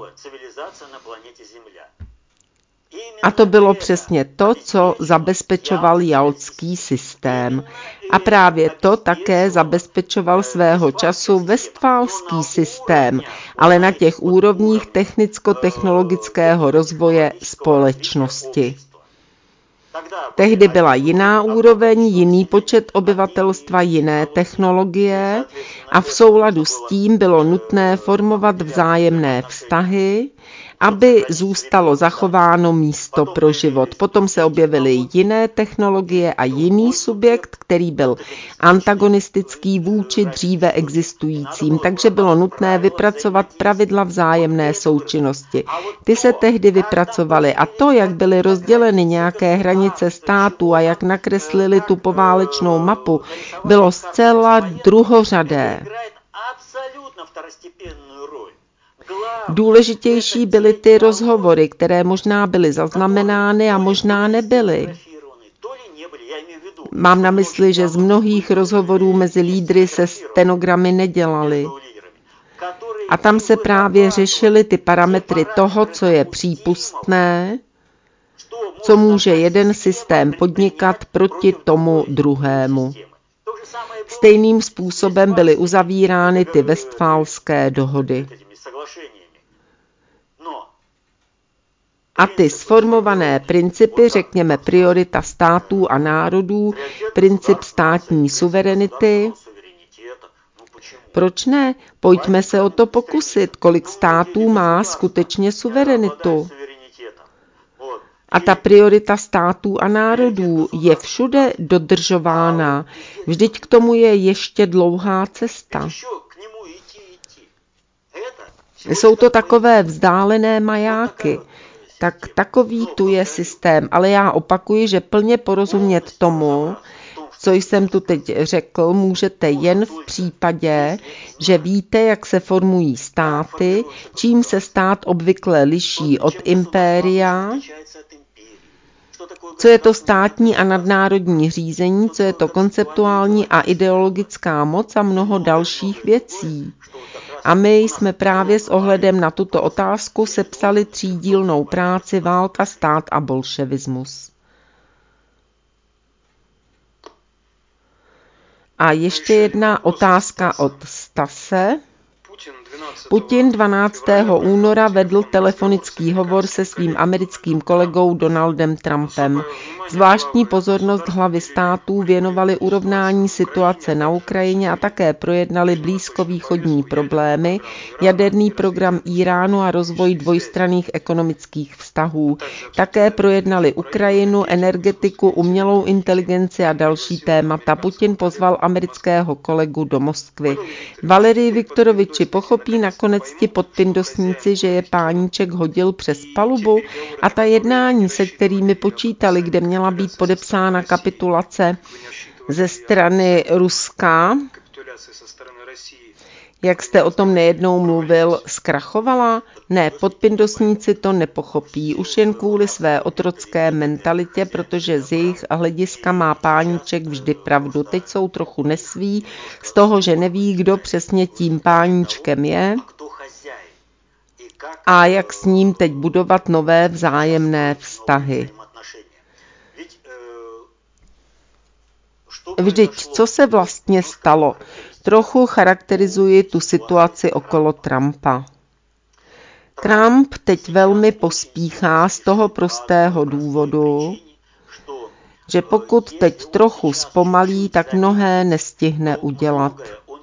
A to bylo přesně to, co zabezpečoval jaltský systém. A právě to také zabezpečoval svého času westfálský systém, ale na těch úrovních technicko-technologického rozvoje společnosti. Tehdy byla jiná úroveň, jiný počet obyvatelstva, jiné technologie a v souladu s tím bylo nutné formovat vzájemné vztahy, aby zůstalo zachováno místo pro život. Potom se objevily jiné technologie a jiný subjekt, který byl antagonistický vůči dříve existujícím, takže bylo nutné vypracovat pravidla vzájemné součinnosti. Ty se tehdy vypracovaly a to, jak byly rozděleny nějaké hranice států a jak nakreslili tu poválečnou mapu, bylo zcela druhořadé. Důležitější byly ty rozhovory, které možná byly zaznamenány a možná nebyly. Mám na mysli, že z mnohých rozhovorů mezi lídry se stenogramy nedělaly. A tam se právě řešily ty parametry toho, co je přípustné, co může jeden systém podnikat proti tomu druhému. Stejným způsobem byly uzavírány ty westfálské dohody. A ty sformované principy, řekněme priorita států a národů, princip státní suverenity. Proč ne? Pojďme se o to pokusit, kolik států má skutečně suverenitu. A ta priorita států a národů je všude dodržována. Vždyť k tomu je ještě dlouhá cesta. Jsou to takové vzdálené majáky. Tak takový tu je systém, ale já opakuji, že plně porozumět tomu, co jsem tu teď řekl, můžete jen v případě, že víte, jak se formují státy, čím se stát obvykle liší od impéria, co je to státní a nadnárodní řízení, co je to konceptuální a ideologická moc a mnoho dalších věcí. A my jsme právě s ohledem na tuto otázku sepsali třídílnou práci Válka, stát a bolševismus. A ještě jedna otázka od Stase. Putin dvanáctého února vedl telefonický hovor se svým americkým kolegou Donaldem Trumpem. Zvláštní pozornost hlavy států věnovali urovnání situace na Ukrajině a také projednali blízkovýchodní problémy, jaderný program Íránu a rozvoj dvojstranných ekonomických vztahů. Také projednali Ukrajinu, energetiku, umělou inteligenci a další témata. Putin pozval amerického kolegu do Moskvy. Valerij Viktoroviči, pochopí nakonec ti podpindosníci, že je páníček hodil přes palubu a ta jednání, se kterými počítali, kde měla být podepsána kapitulace ze strany Ruska, jak jste o tom nejednou mluvil, zkrachovala? Ne, podpindosníci to nepochopí, už jen kvůli své otrocké mentalitě, protože z jejich hlediska má páníček vždy pravdu. Teď jsou trochu nesví z toho, že neví, kdo přesně tím páníčkem je a jak s ním teď budovat nové vzájemné vztahy. Vždyť, co se vlastně stalo? Trochu charakterizuji tu situaci okolo Trumpa. Trump teď velmi pospíchá z toho prostého důvodu, že pokud teď trochu zpomalí, tak mnohé nestihne udělat.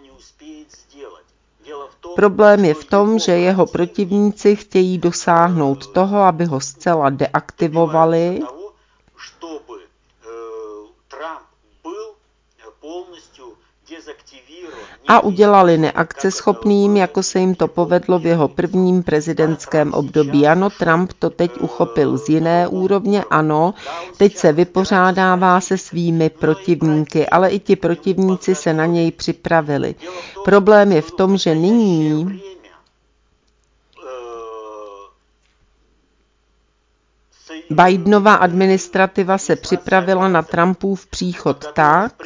Problém je v tom, že jeho protivníci chtějí dosáhnout toho, aby ho zcela deaktivovali, a udělali neakceschopným, jako se jim to povedlo v jeho prvním prezidentském období. Ano, Trump to teď uchopil z jiné úrovně, ano, teď se vypořádává se svými protivníky, ale i ti protivníci se na něj připravili. Problém je v tom, že nyní Bidenova administrativa se připravila na Trumpův příchod tak,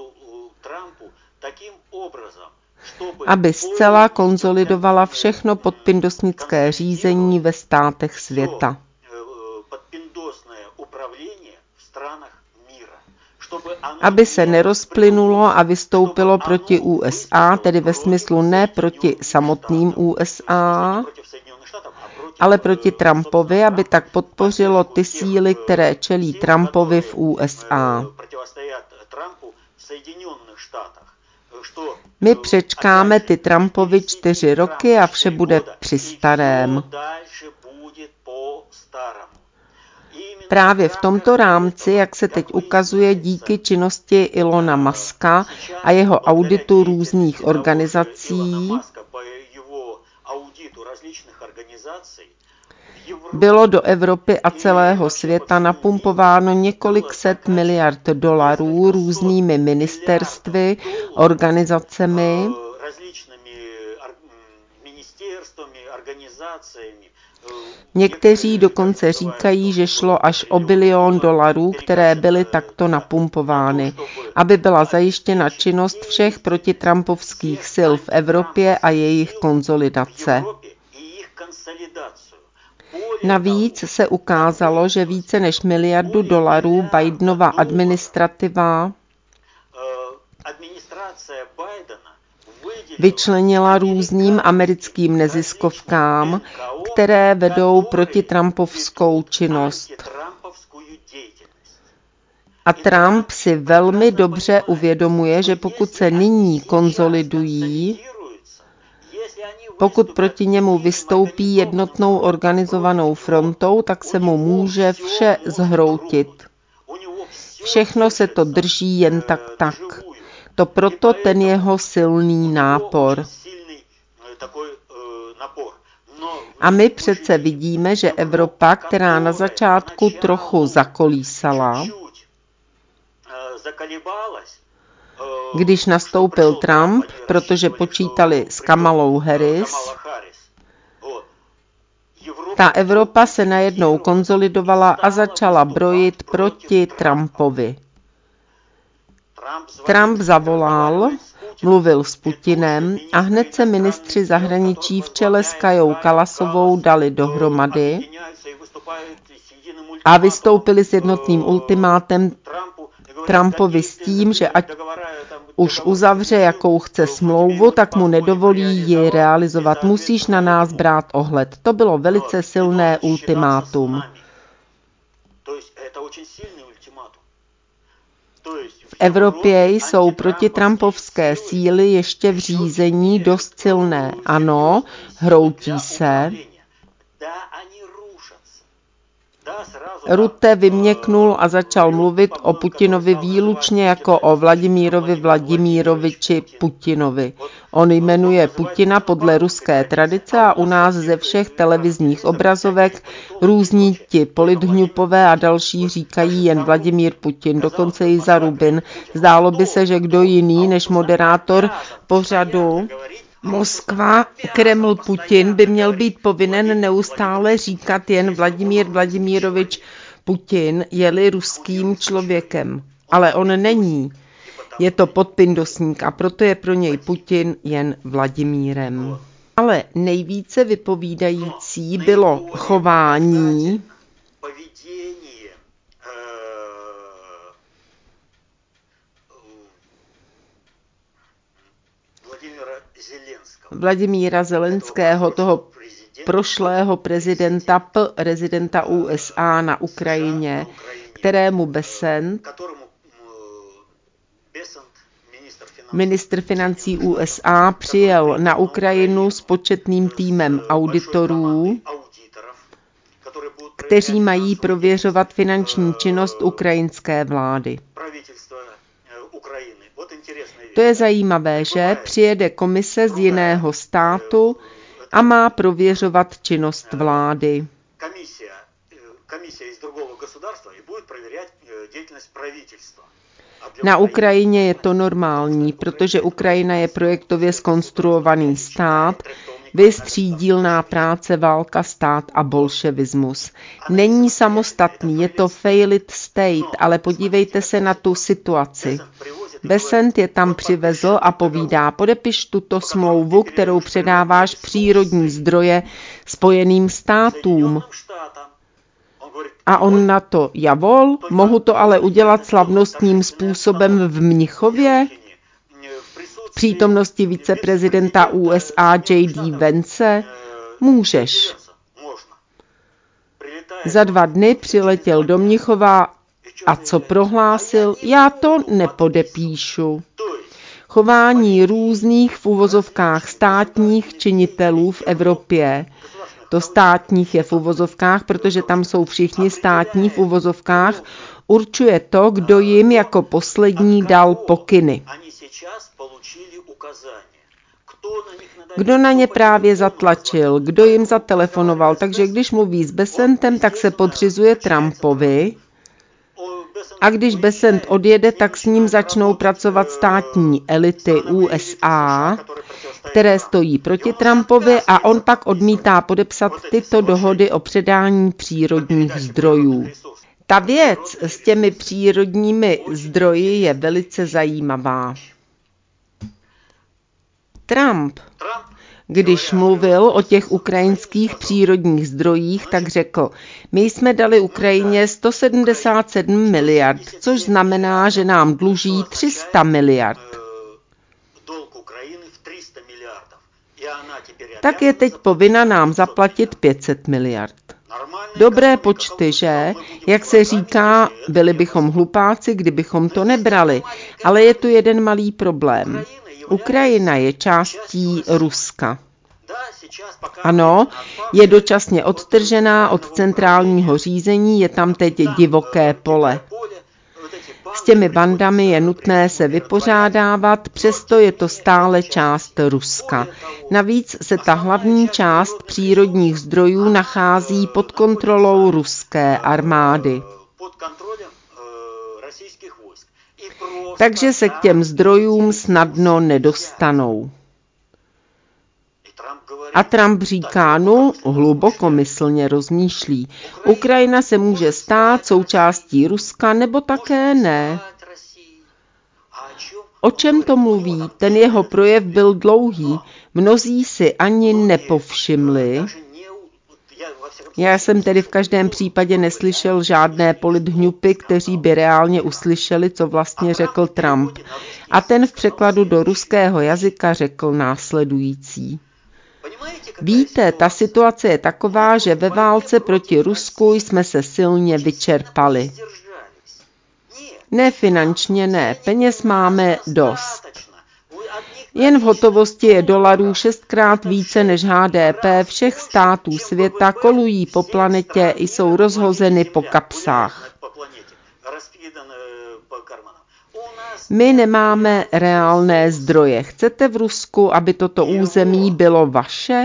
aby zcela konzolidovala všechno podpindosnické řízení ve státech světa. Aby se nerozplynulo a vystoupilo proti U S A, tedy ve smyslu ne proti samotným U S A, ale proti Trumpovi, aby tak podpořilo ty síly, které čelí Trumpovi v U S A. My přečkáme ty Trumpovi čtyři roky a vše bude při starém. Právě v tomto rámci, jak se teď ukazuje díky činnosti Ilona Muska a jeho auditu různých organizací, bylo do Evropy a celého světa napumpováno několik set miliard dolarů různými ministerstvy, organizacemi, někteří dokonce říkají, že šlo až o bilion dolarů, které byly takto napumpovány, aby byla zajištěna činnost všech protitrampovských sil v Evropě a jejich konsolidace. Navíc se ukázalo, že více než miliardu dolarů Bidenova administrativa vyčlenila různým americkým neziskovkám, které vedou protitrampovskou činnost. A Trump si velmi dobře uvědomuje, že pokud se nyní konzolidují, pokud proti němu vystoupí jednotnou organizovanou frontou, tak se mu může vše zhroutit. Všechno se to drží jen tak tak. To proto ten jeho silný nápor. A my přece vidíme, že Evropa, která na začátku trochu zakolísala, když nastoupil Trump, protože počítali s Kamalou Harris, ta Evropa se najednou konzolidovala a začala brojit proti Trumpovi. Trump zavolal, mluvil s Putinem a hned se ministři zahraničí v čele s Kajou Kalasovou dali dohromady a vystoupili s jednotným ultimátem Trumpovi s tím, že ať už uzavře, jakou chce smlouvu, tak mu nedovolí ji realizovat. Musíš na nás brát ohled. To bylo velice silné ultimátum. V Evropě jsou protitrampovské síly ještě v řízení dost silné. Ano, hroutí se. Rutte vyměknul a začal mluvit o Putinovi výlučně jako o Vladimírovi Vladimíroviči Putinovi. On jmenuje Putina podle ruské tradice a u nás ze všech televizních obrazovek různí ti polithňupové a další říkají jen Vladimír Putin, dokonce i Zarubin. Zdálo by se, že kdo jiný než moderátor pořadu Moskva, Kreml, Putin by měl být povinen neustále říkat jen Vladimír Vladimírovič Putin, je-li ruským člověkem. Ale on není. Je to podpindosník a proto je pro něj Putin jen Vladimírem. Ale nejvíce vypovídající bylo chování Vladimíra Zelenského, toho prošlého prezidenta, p. rezidenta U S A na Ukrajině, kterému Bessent, ministr financí U S A, přijel na Ukrajinu s početným týmem auditorů, kteří mají prověřovat finanční činnost ukrajinské vlády. To je zajímavé, že přijede komise z jiného státu a má prověřovat činnost vlády. Na Ukrajině je to normální, protože Ukrajina je projektově zkonstruovaný stát, vystřídílná práce, válka, stát a bolševismus. Není samostatný, je to failed state, ale podívejte se na tu situaci. Bessent je tam přivezl a povídá, podepiš tuto smlouvu, kterou předáváš přírodní zdroje Spojeným státům. A on na to, javol, mohu to ale udělat slavnostním způsobem v Mnichově? V přítomnosti viceprezidenta U S A J D Vance? Můžeš. Za dva dny přiletěl do Mnichova a co prohlásil? Já to nepodepíšu. Chování různých v uvozovkách státních činitelů v Evropě. To státních je v uvozovkách, protože tam jsou všichni státní v uvozovkách, určuje to, kdo jim jako poslední dal pokyny. Kdo na ně právě zatlačil, kdo jim zatelefonoval, takže když mluví s Bessentem, tak se podřizuje Trumpovi, a když Bessent odjede, tak s ním začnou pracovat státní elity U S A, které stojí proti Trumpovi, a on pak odmítá podepsat tyto dohody o předání přírodních zdrojů. Ta věc s těmi přírodními zdroji je velice zajímavá. Trump, když mluvil o těch ukrajinských přírodních zdrojích, tak řekl, my jsme dali Ukrajině sto sedmdesát sedm miliard, což znamená, že nám dluží tři sta miliard. Tak je teď povinna nám zaplatit pět set miliard. Dobré počty, že? Jak se říká, byli bychom hlupáci, kdybychom to nebrali. Ale je tu jeden malý problém. Ukrajina je částí Ruska. Ano, je dočasně odtržená od centrálního řízení, je tam teď divoké pole. S těmi bandami je nutné se vypořádávat, přesto je to stále část Ruska. Navíc se ta hlavní část přírodních zdrojů nachází pod kontrolou ruské armády. Takže se k těm zdrojům snadno nedostanou. A Trump říká, no, hlubokomyslně rozmýšlí. Ukrajina se může stát součástí Ruska, nebo také ne. O čem to mluví? Ten jeho projev byl dlouhý. Mnozí si ani nepovšimli, Já jsem tedy v každém případě neslyšel žádné polithňupy, kteří by reálně uslyšeli, co vlastně řekl Trump. A ten v překladu do ruského jazyka řekl následující. Víte, ta situace je taková, že ve válce proti Rusku jsme se silně vyčerpali. Ne finančně, ne, peněz máme dost. Jen v hotovosti je dolarů šestkrát více než H D P všech států světa, kolují po planetě, jsou rozhozeny po kapsách. My nemáme reálné zdroje. Chcete v Rusku, aby toto území bylo vaše?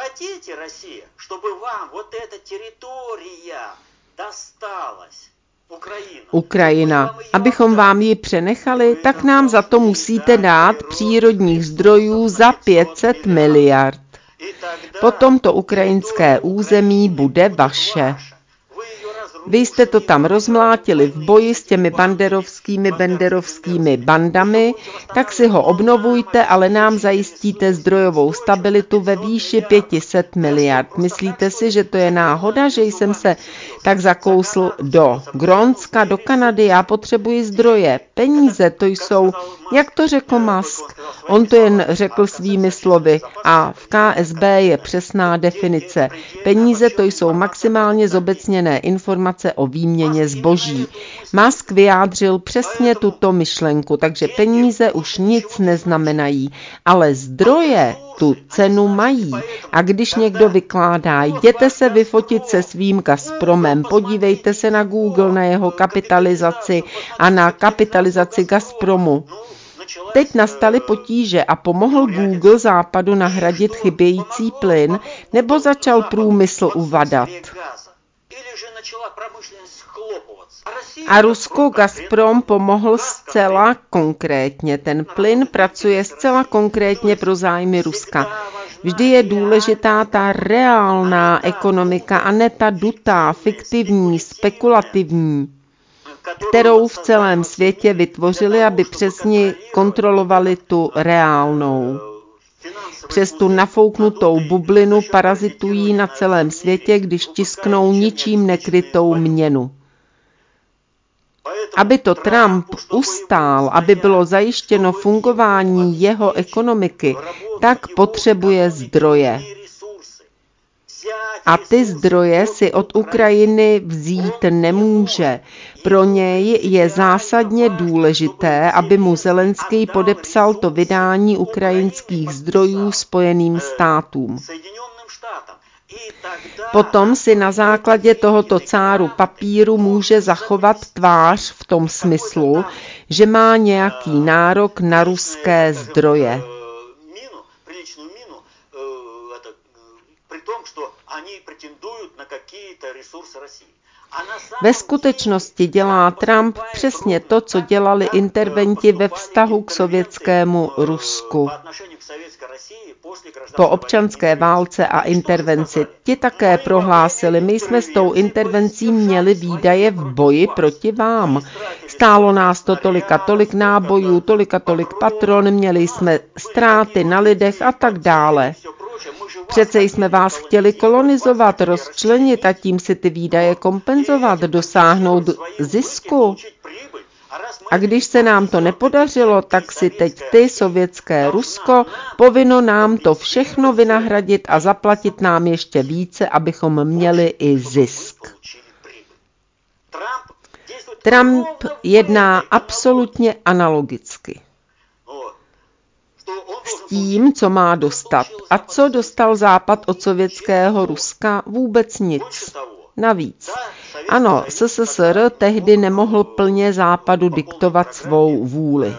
Ukrajina. Abychom vám ji přenechali, tak nám za to musíte dát přírodních zdrojů za pět set miliard. Potom to ukrajinské území bude vaše. Vy jste to tam rozmlátili v boji s těmi banderovskými benderovskými bandami, tak si ho obnovujte, ale nám zajistíte zdrojovou stabilitu ve výši pět set miliard. Myslíte si, že to je náhoda, že jsem se tak zakousl do Grónska, do Kanady? Já potřebuji zdroje, peníze, to jsou, jak to řekl Musk. On to jen řekl svými slovy a v K S B je přesná definice. Peníze to jsou maximálně zobecněné informace o výměně zboží. Musk vyjádřil přesně tuto myšlenku, takže peníze už nic neznamenají, ale zdroje tu cenu mají. A když někdo vykládá, jděte se vyfotit se svým Gazpromem, podívejte se na Google, na jeho kapitalizaci a na kapitalizaci Gazpromu. Teď nastaly potíže a pomohl Google Západu nahradit chybějící plyn, nebo začal průmysl uvadat. A Rusko Gazprom pomohl zcela konkrétně. Ten plyn pracuje zcela konkrétně pro zájmy Ruska. Vždy je důležitá ta reálná ekonomika a ne ta dutá, fiktivní, spekulativní, kterou v celém světě vytvořili, aby přesně kontrolovali tu reálnou. Přes tu nafouknutou bublinu parazitují na celém světě, když tisknou ničím nekrytou měnu. Aby to Trump ustál, aby bylo zajištěno fungování jeho ekonomiky, tak potřebuje zdroje. A ty zdroje si od Ukrajiny vzít nemůže. Pro něj je zásadně důležité, aby mu Zelenský podepsal to vydání ukrajinských zdrojů Spojeným státům. Potom si na základě tohoto cáru papíru může zachovat tvář v tom smyslu, že má nějaký nárok na ruské zdroje. Ve skutečnosti dělá Trump přesně to, co dělali interventi ve vztahu k sovětskému Rusku. Po občanské válce a intervenci ti také prohlásili, my jsme s tou intervencí měli výdaje v boji proti vám. Stálo nás to tolika tolik nábojů, tolika tolik patron, měli jsme ztráty na lidech a tak dále. Přece jsme vás chtěli kolonizovat, rozčlenit a tím si ty výdaje kompenzovat, dosáhnout zisku. A když se nám to nepodařilo, tak si teď ty, sovětské Rusko, povinno nám to všechno vynahradit a zaplatit nám ještě více, abychom měli i zisk. Trump jedná absolutně analogicky. S tím, co má dostat. A co dostal Západ od sovětského Ruska? Vůbec nic. Navíc. Ano, S S S R tehdy nemohl plně Západu diktovat svou vůli.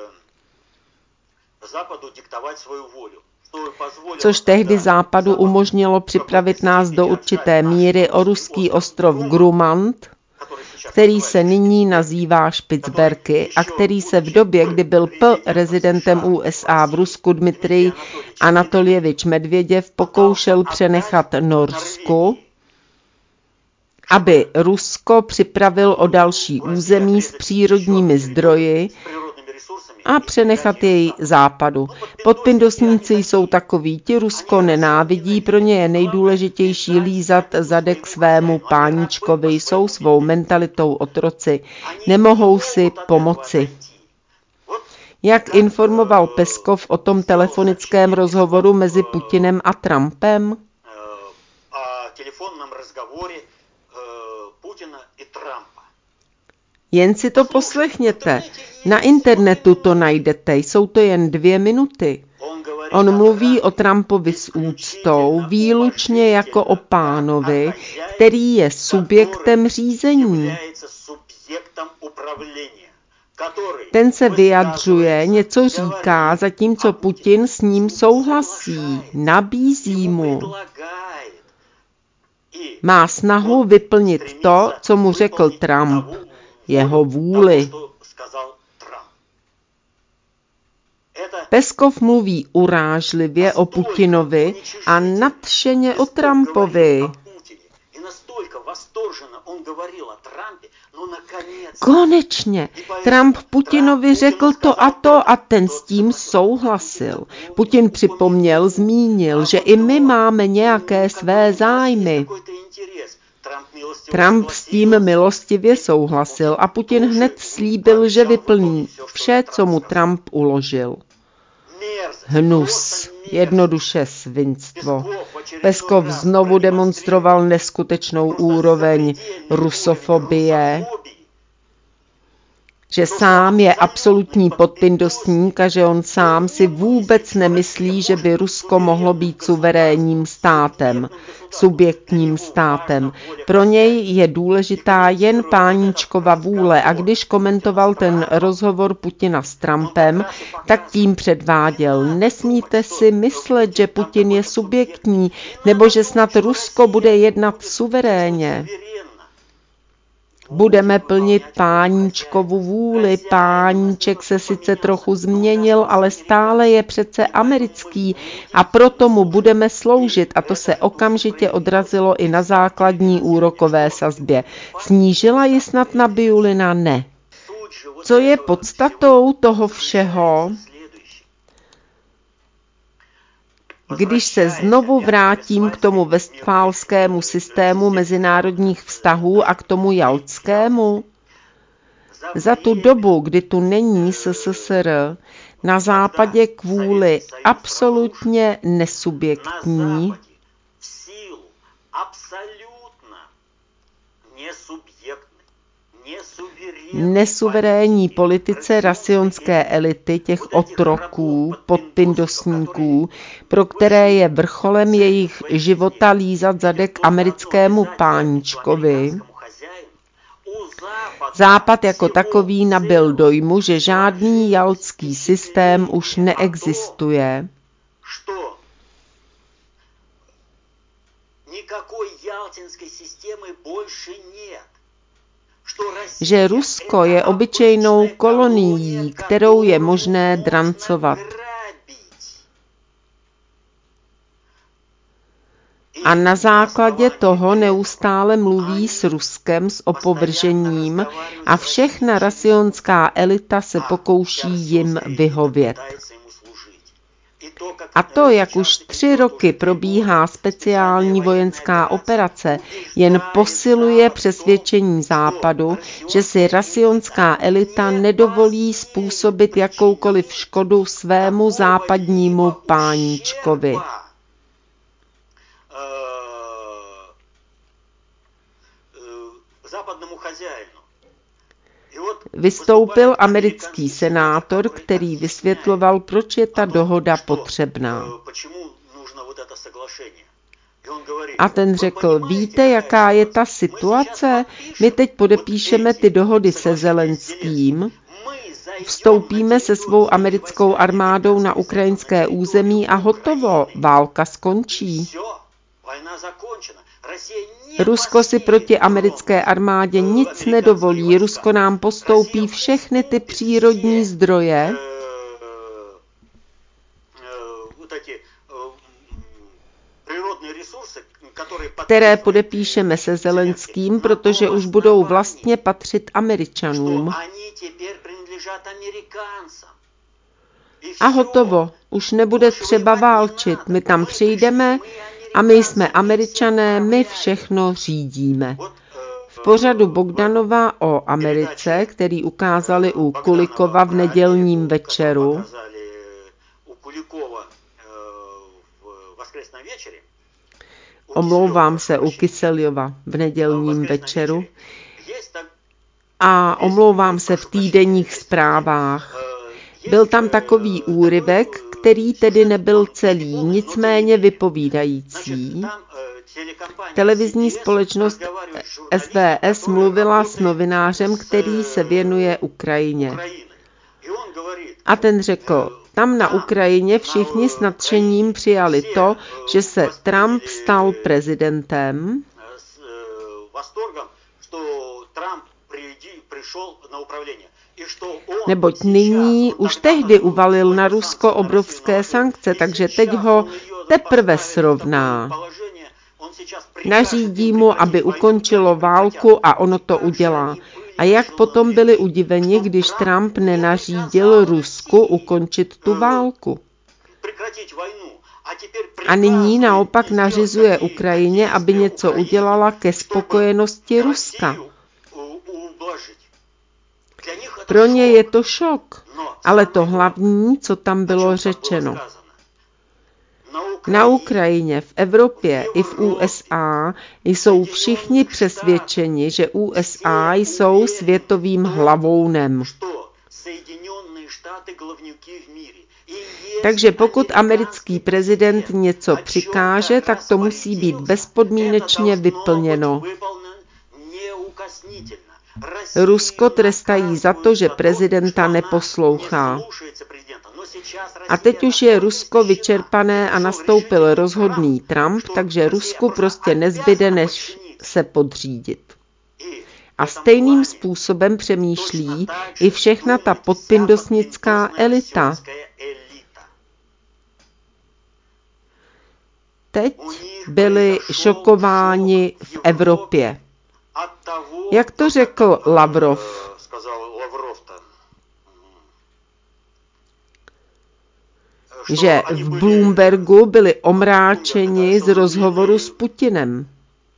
Což tehdy Západu umožnilo připravit nás do určité míry o ruský ostrov Grumant, který se nyní nazývá Špicberky a který se v době, kdy byl P. rezidentem U S A v Rusku Dmitrij Anatoljevič Medvěděv pokoušel přenechat Norsku, aby Rusko připravil o další území s přírodními zdroji, a přenechat jej Západu. Podpindosníci jsou takoví, ti Rusko nenávidí, pro ně je nejdůležitější lízat zadek svému páničkovi, jsou svou mentalitou otroci, nemohou si pomoci. Jak informoval Peskov o tom telefonickém rozhovoru mezi Putinem a Trumpem? Jen si to poslechněte. Na internetu to najdete, jsou to jen dvě minuty. On mluví o Trumpovi s úctou, výlučně jako o pánovi, který je subjektem řízení. Ten se vyjadřuje, něco říká, zatímco Putin s ním souhlasí, nabízí mu. Má snahu vyplnit to, co mu řekl Trump, jeho vůli. Peskov mluví urážlivě o Putinovi a nadšeně o Trumpovi. Konečně, Trump Putinovi řekl to a to a ten s tím souhlasil. Putin připomněl, zmínil, že i my máme nějaké své zájmy. Trump s tím milostivě souhlasil a Putin hned slíbil, že vyplní vše, co mu Trump uložil. Hnus, jednoduše svinstvo. Peskov znovu demonstroval neskutečnou úroveň rusofobie, že sám je absolutní podpindosník a že on sám si vůbec nemyslí, že by Rusko mohlo být suverénním státem, subjektním státem. Pro něj je důležitá jen páníčkova vůle a když komentoval ten rozhovor Putina s Trumpem, tak tím předváděl. Nesmíte si myslet, že Putin je subjektní, nebo že snad Rusko bude jednat suverénně. Budeme plnit páníčkovu vůli. Páníček se sice trochu změnil, ale stále je přece americký a proto mu budeme sloužit a to se okamžitě odrazilo i na základní úrokové sazbě. Snížila ji snad Nabiulina? Ne. Co je podstatou toho všeho? Když se znovu vrátím k tomu vestfálskému systému mezinárodních vztahů a k tomu jaltskému, za tu dobu, kdy tu není S S S R, na západě kvůli absolutně nesubjektní, nesuverénní politice rasionské elity, těch otroků, podpindosníků, pro které je vrcholem jejich života lízat zadek americkému páničkovi, Západ jako takový nabyl dojmu, že žádný jaltský systém už neexistuje, že Rusko je obyčejnou kolonií, kterou je možné drancovat. A na základě toho neustále mluví s Ruskem s opovržením a všechna rasionská elita se pokouší jim vyhovět. A to, jak už tři roky probíhá speciální vojenská operace, jen posiluje přesvědčení Západu, že si rasionská elita nedovolí způsobit jakoukoliv škodu svému západnímu páníčkovi. Vystoupil americký senátor, který vysvětloval, proč je ta dohoda potřebná. A ten řekl, víte, jaká je ta situace? My teď podepíšeme ty dohody se Zelenským, vstoupíme se svou americkou armádou na ukrajinské území a hotovo, válka skončí. Rusko si proti americké armádě nic nedovolí. Rusko nám postoupí všechny ty přírodní zdroje, které podepíšeme se Zelenským, protože už budou vlastně patřit Američanům. a hotovo. Už nebude třeba válčit. My tam přijdeme a my jsme Američané, my všechno řídíme. V pořadu Bogdanova o Americe, který ukázali u Kulikova v nedělním večeru, omlouvám se, u Kyselyova v nedělním večeru, a omlouvám se v týdenních zprávách. Byl tam takový úryvek, který tedy nebyl celý, nicméně vypovídající. Televizní společnost S B S mluvila s novinářem, který se věnuje Ukrajině. A ten řekl, tam na Ukrajině všichni s nadšením přijali to, že se Trump stal prezidentem, neboť nyní už tehdy uvalil na Rusko obrovské sankce, takže teď ho teprve srovná. Nařídí mu, aby ukončilo válku a ono to udělá. A jak potom byli udiveni, když Trump nenařídil Rusku ukončit tu válku. A nyní naopak nařizuje Ukrajině, aby něco udělala ke spokojenosti Ruska. Pro ně je to šok, ale to hlavní, co tam bylo řečeno. Na Ukrajině, v Evropě i v U S A jsou všichni přesvědčeni, že U S A jsou světovým hlavounem. Takže pokud americký prezident něco přikáže, tak to musí být bezpodmínečně vyplněno. Rusko trestají za to, že prezidenta neposlouchá. A teď už je Rusko vyčerpané a nastoupil rozhodný Trump, takže Rusku prostě nezbyde, než se podřídit. A stejným způsobem přemýšlí i všechna ta podpindosnická elita. Teď byli šokováni v Evropě. Jak to řekl Lavrov? Že v Bloombergu byli omráčeni z rozhovoru s Putinem.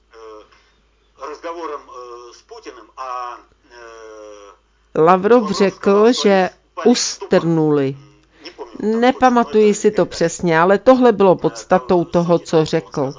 Lavrov řekl, že ustrnuli. Nepamatuji si to přesně, ale tohle bylo podstatou toho, co řekl.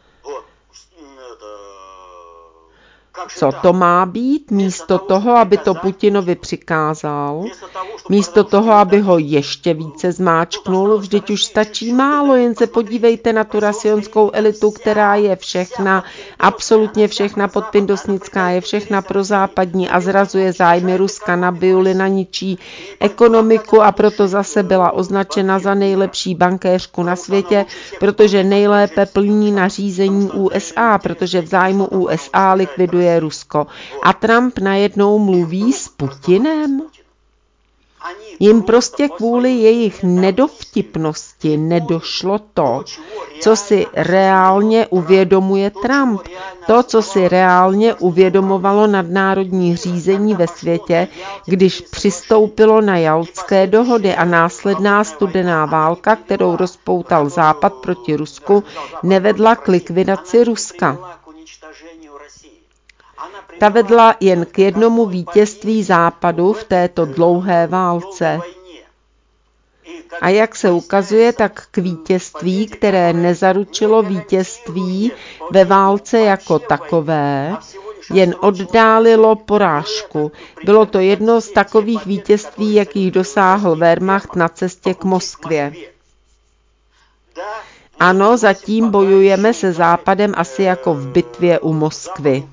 Co to má být? Místo toho, aby to Putinovi přikázal, místo toho, aby ho ještě více zmáčknul, vždyť už stačí málo, jen se podívejte na tu rasionskou elitu, která je všechna, absolutně všechna podpindosnická, je všechna prozápadní a zrazuje zájmy Ruska na biulina, ničí ekonomiku a proto zase byla označena za nejlepší bankéřku na světě, protože nejlépe plní nařízení U S A, protože v zájmu U S A likviduje Rusko. A Trump najednou mluví s Putinem? Jim prostě kvůli jejich nedovtipnosti nedošlo to, co si reálně uvědomuje Trump. To, co si reálně uvědomovalo nadnárodní řízení ve světě, když přistoupilo na Jaltské dohody a následná studená válka, kterou rozpoutal Západ proti Rusku, nevedla k likvidaci Ruska. Ta vedla jen k jednomu vítězství Západu v této dlouhé válce. A jak se ukazuje, tak k vítězství, které nezaručilo vítězství ve válce jako takové, jen oddálilo porážku. Bylo to jedno z takových vítězství, jakých dosáhl Wehrmacht na cestě k Moskvě. Ano, zatím bojujeme se Západem asi jako v bitvě u Moskvy.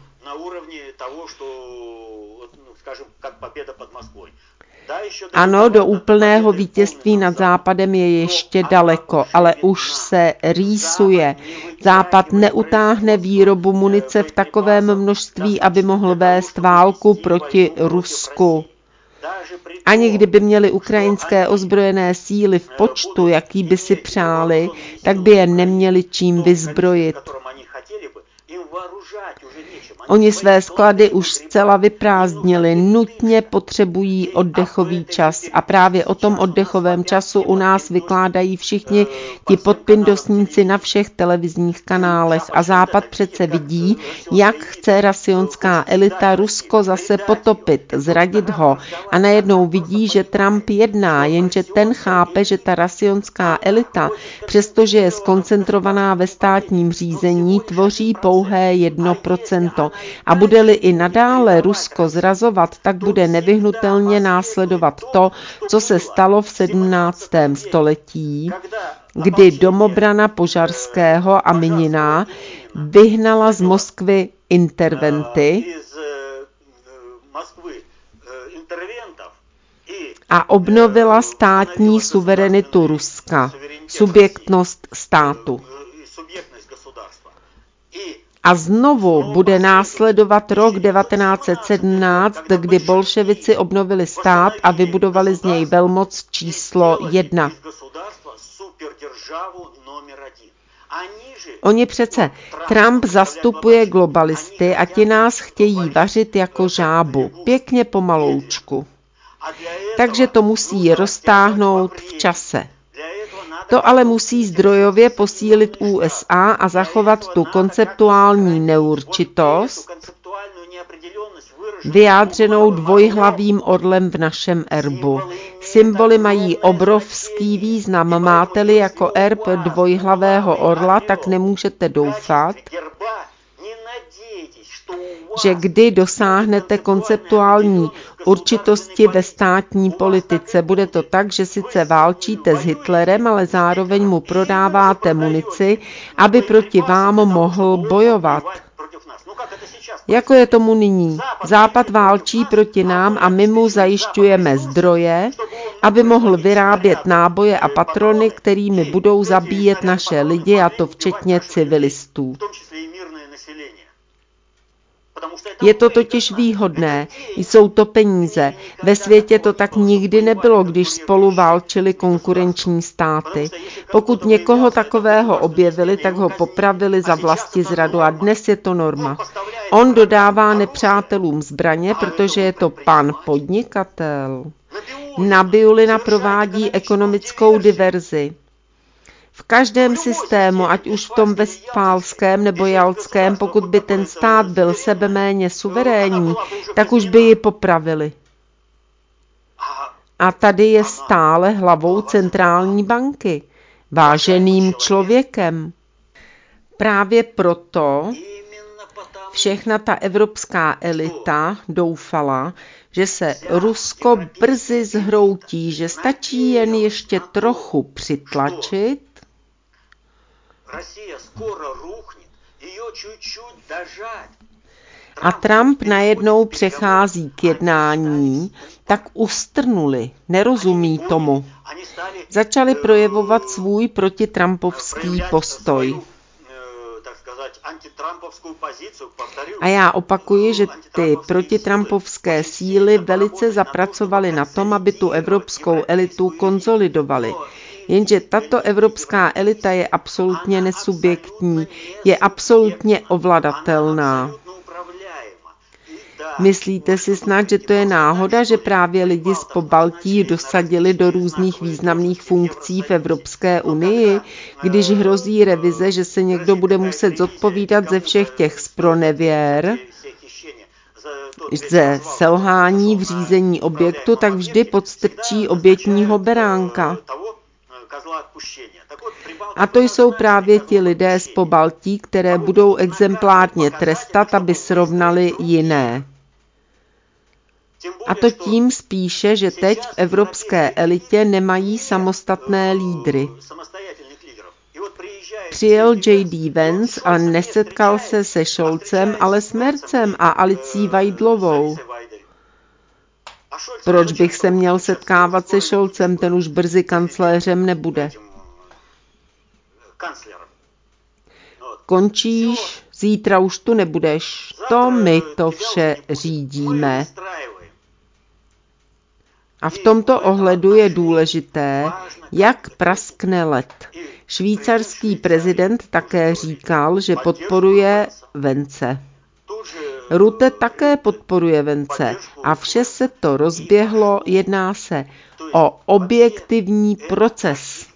Ano, do úplného vítězství nad Západem je ještě daleko, ale už se rýsuje. Západ neutáhne výrobu munice v takovém množství, aby mohl vést válku proti Rusku. Ani kdyby měli ukrajinské ozbrojené síly v počtu, jaký by si přáli, tak by je neměli čím vyzbrojit. Oni své sklady už zcela vyprázdnili, nutně potřebují oddechový čas a právě o tom oddechovém času u nás vykládají všichni ti podpindosníci na všech televizních kanálech a Západ přece vidí, jak chce rasionská elita Rusko zase potopit, zradit ho a najednou vidí, že Trump jedná, jenže ten chápe, že ta rasionská elita, přestože je skoncentrovaná ve státním řízení, tvoří pouhé jedno procento. A bude-li i nadále Rusko zrazovat, tak bude nevyhnutelně následovat to, co se stalo v sedmnáctém století, kdy domobrana Požarského a Minina vyhnala z Moskvy interventy a obnovila státní suverenitu Ruska, subjektnost státu. A znovu bude následovat rok devatenáct set sedmnáct, kdy bolševici obnovili stát a vybudovali z něj velmoc číslo jedna. Oni přece, Trump zastupuje globalisty a ti nás chtějí vařit jako žábu, pěkně pomaloučku. Takže to musí roztáhnout v čase. To ale musí zdrojově posílit U S A a zachovat tu konceptuální neurčitost, vyjádřenou dvojhlavým orlem v našem erbu. Symboly mají obrovský význam. Máte-li jako erb dvojhlavého orla, tak nemůžete doufat, že kdy dosáhnete konceptuální určitosti ve státní politice. Bude to tak, že sice válčíte s Hitlerem, ale zároveň mu prodáváte munici, aby proti vám mohl bojovat. Jako je tomu nyní. Západ válčí proti nám a my mu zajišťujeme zdroje, aby mohl vyrábět náboje a patrony, kterými budou zabíjet naše lidi, a to včetně civilistů. Je to totiž výhodné, jsou to peníze. Ve světě to tak nikdy nebylo, když spolu válčili konkurenční státy. Pokud někoho takového objevili, tak ho popravili za vlastizradu a dnes je to norma. On dodává nepřátelům zbraně, protože je to pan podnikatel. Nabiulina provádí ekonomickou diverzi. V každém systému, ať už v tom westfálském nebo jaltském, pokud by ten stát byl sebeméně suverénní, tak už by ji popravili. A tady je stále hlavou centrální banky, váženým člověkem. Právě proto všechna ta evropská elita doufala, že se Rusko brzy zhroutí, že stačí jen ještě trochu přitlačit a Trump najednou přechází k jednání, tak ustrnuli, nerozumí tomu. Začali projevovat svůj protitrampovský postoj. A já opakuji, že ty protitrampovské síly velice zapracovaly na tom, aby tu evropskou elitu konsolidovali. Jenže tato evropská elita je absolutně nesubjektní, je absolutně ovladatelná. Myslíte si snad, že to je náhoda, že právě lidi z Pobaltí dosadili do různých významných funkcí v Evropské unii, když hrozí revize, že se někdo bude muset zodpovídat ze všech těch zpronevěr, ze selhání v řízení objektu, tak vždy podstrčí obětního beránka. A to jsou právě ti lidé z Pobaltí, které budou exemplárně trestat, aby srovnali jiné. A to tím spíše, že teď v evropské elitě nemají samostatné lídry. Přijel J D Vance a nesetkal se se Scholzem, ale s Merzem a Alicí Vajdlovou. Proč bych se měl setkávat se Scholzem, ten už brzy kancléřem nebude. Končíš, zítra už tu nebudeš, to my to vše řídíme. A v tomto ohledu je důležité, jak praskne led. Švýcarský prezident také říkal, že podporuje Vance. Rutte také podporuje Vence a vše se to rozběhlo, jedná se o objektivní proces.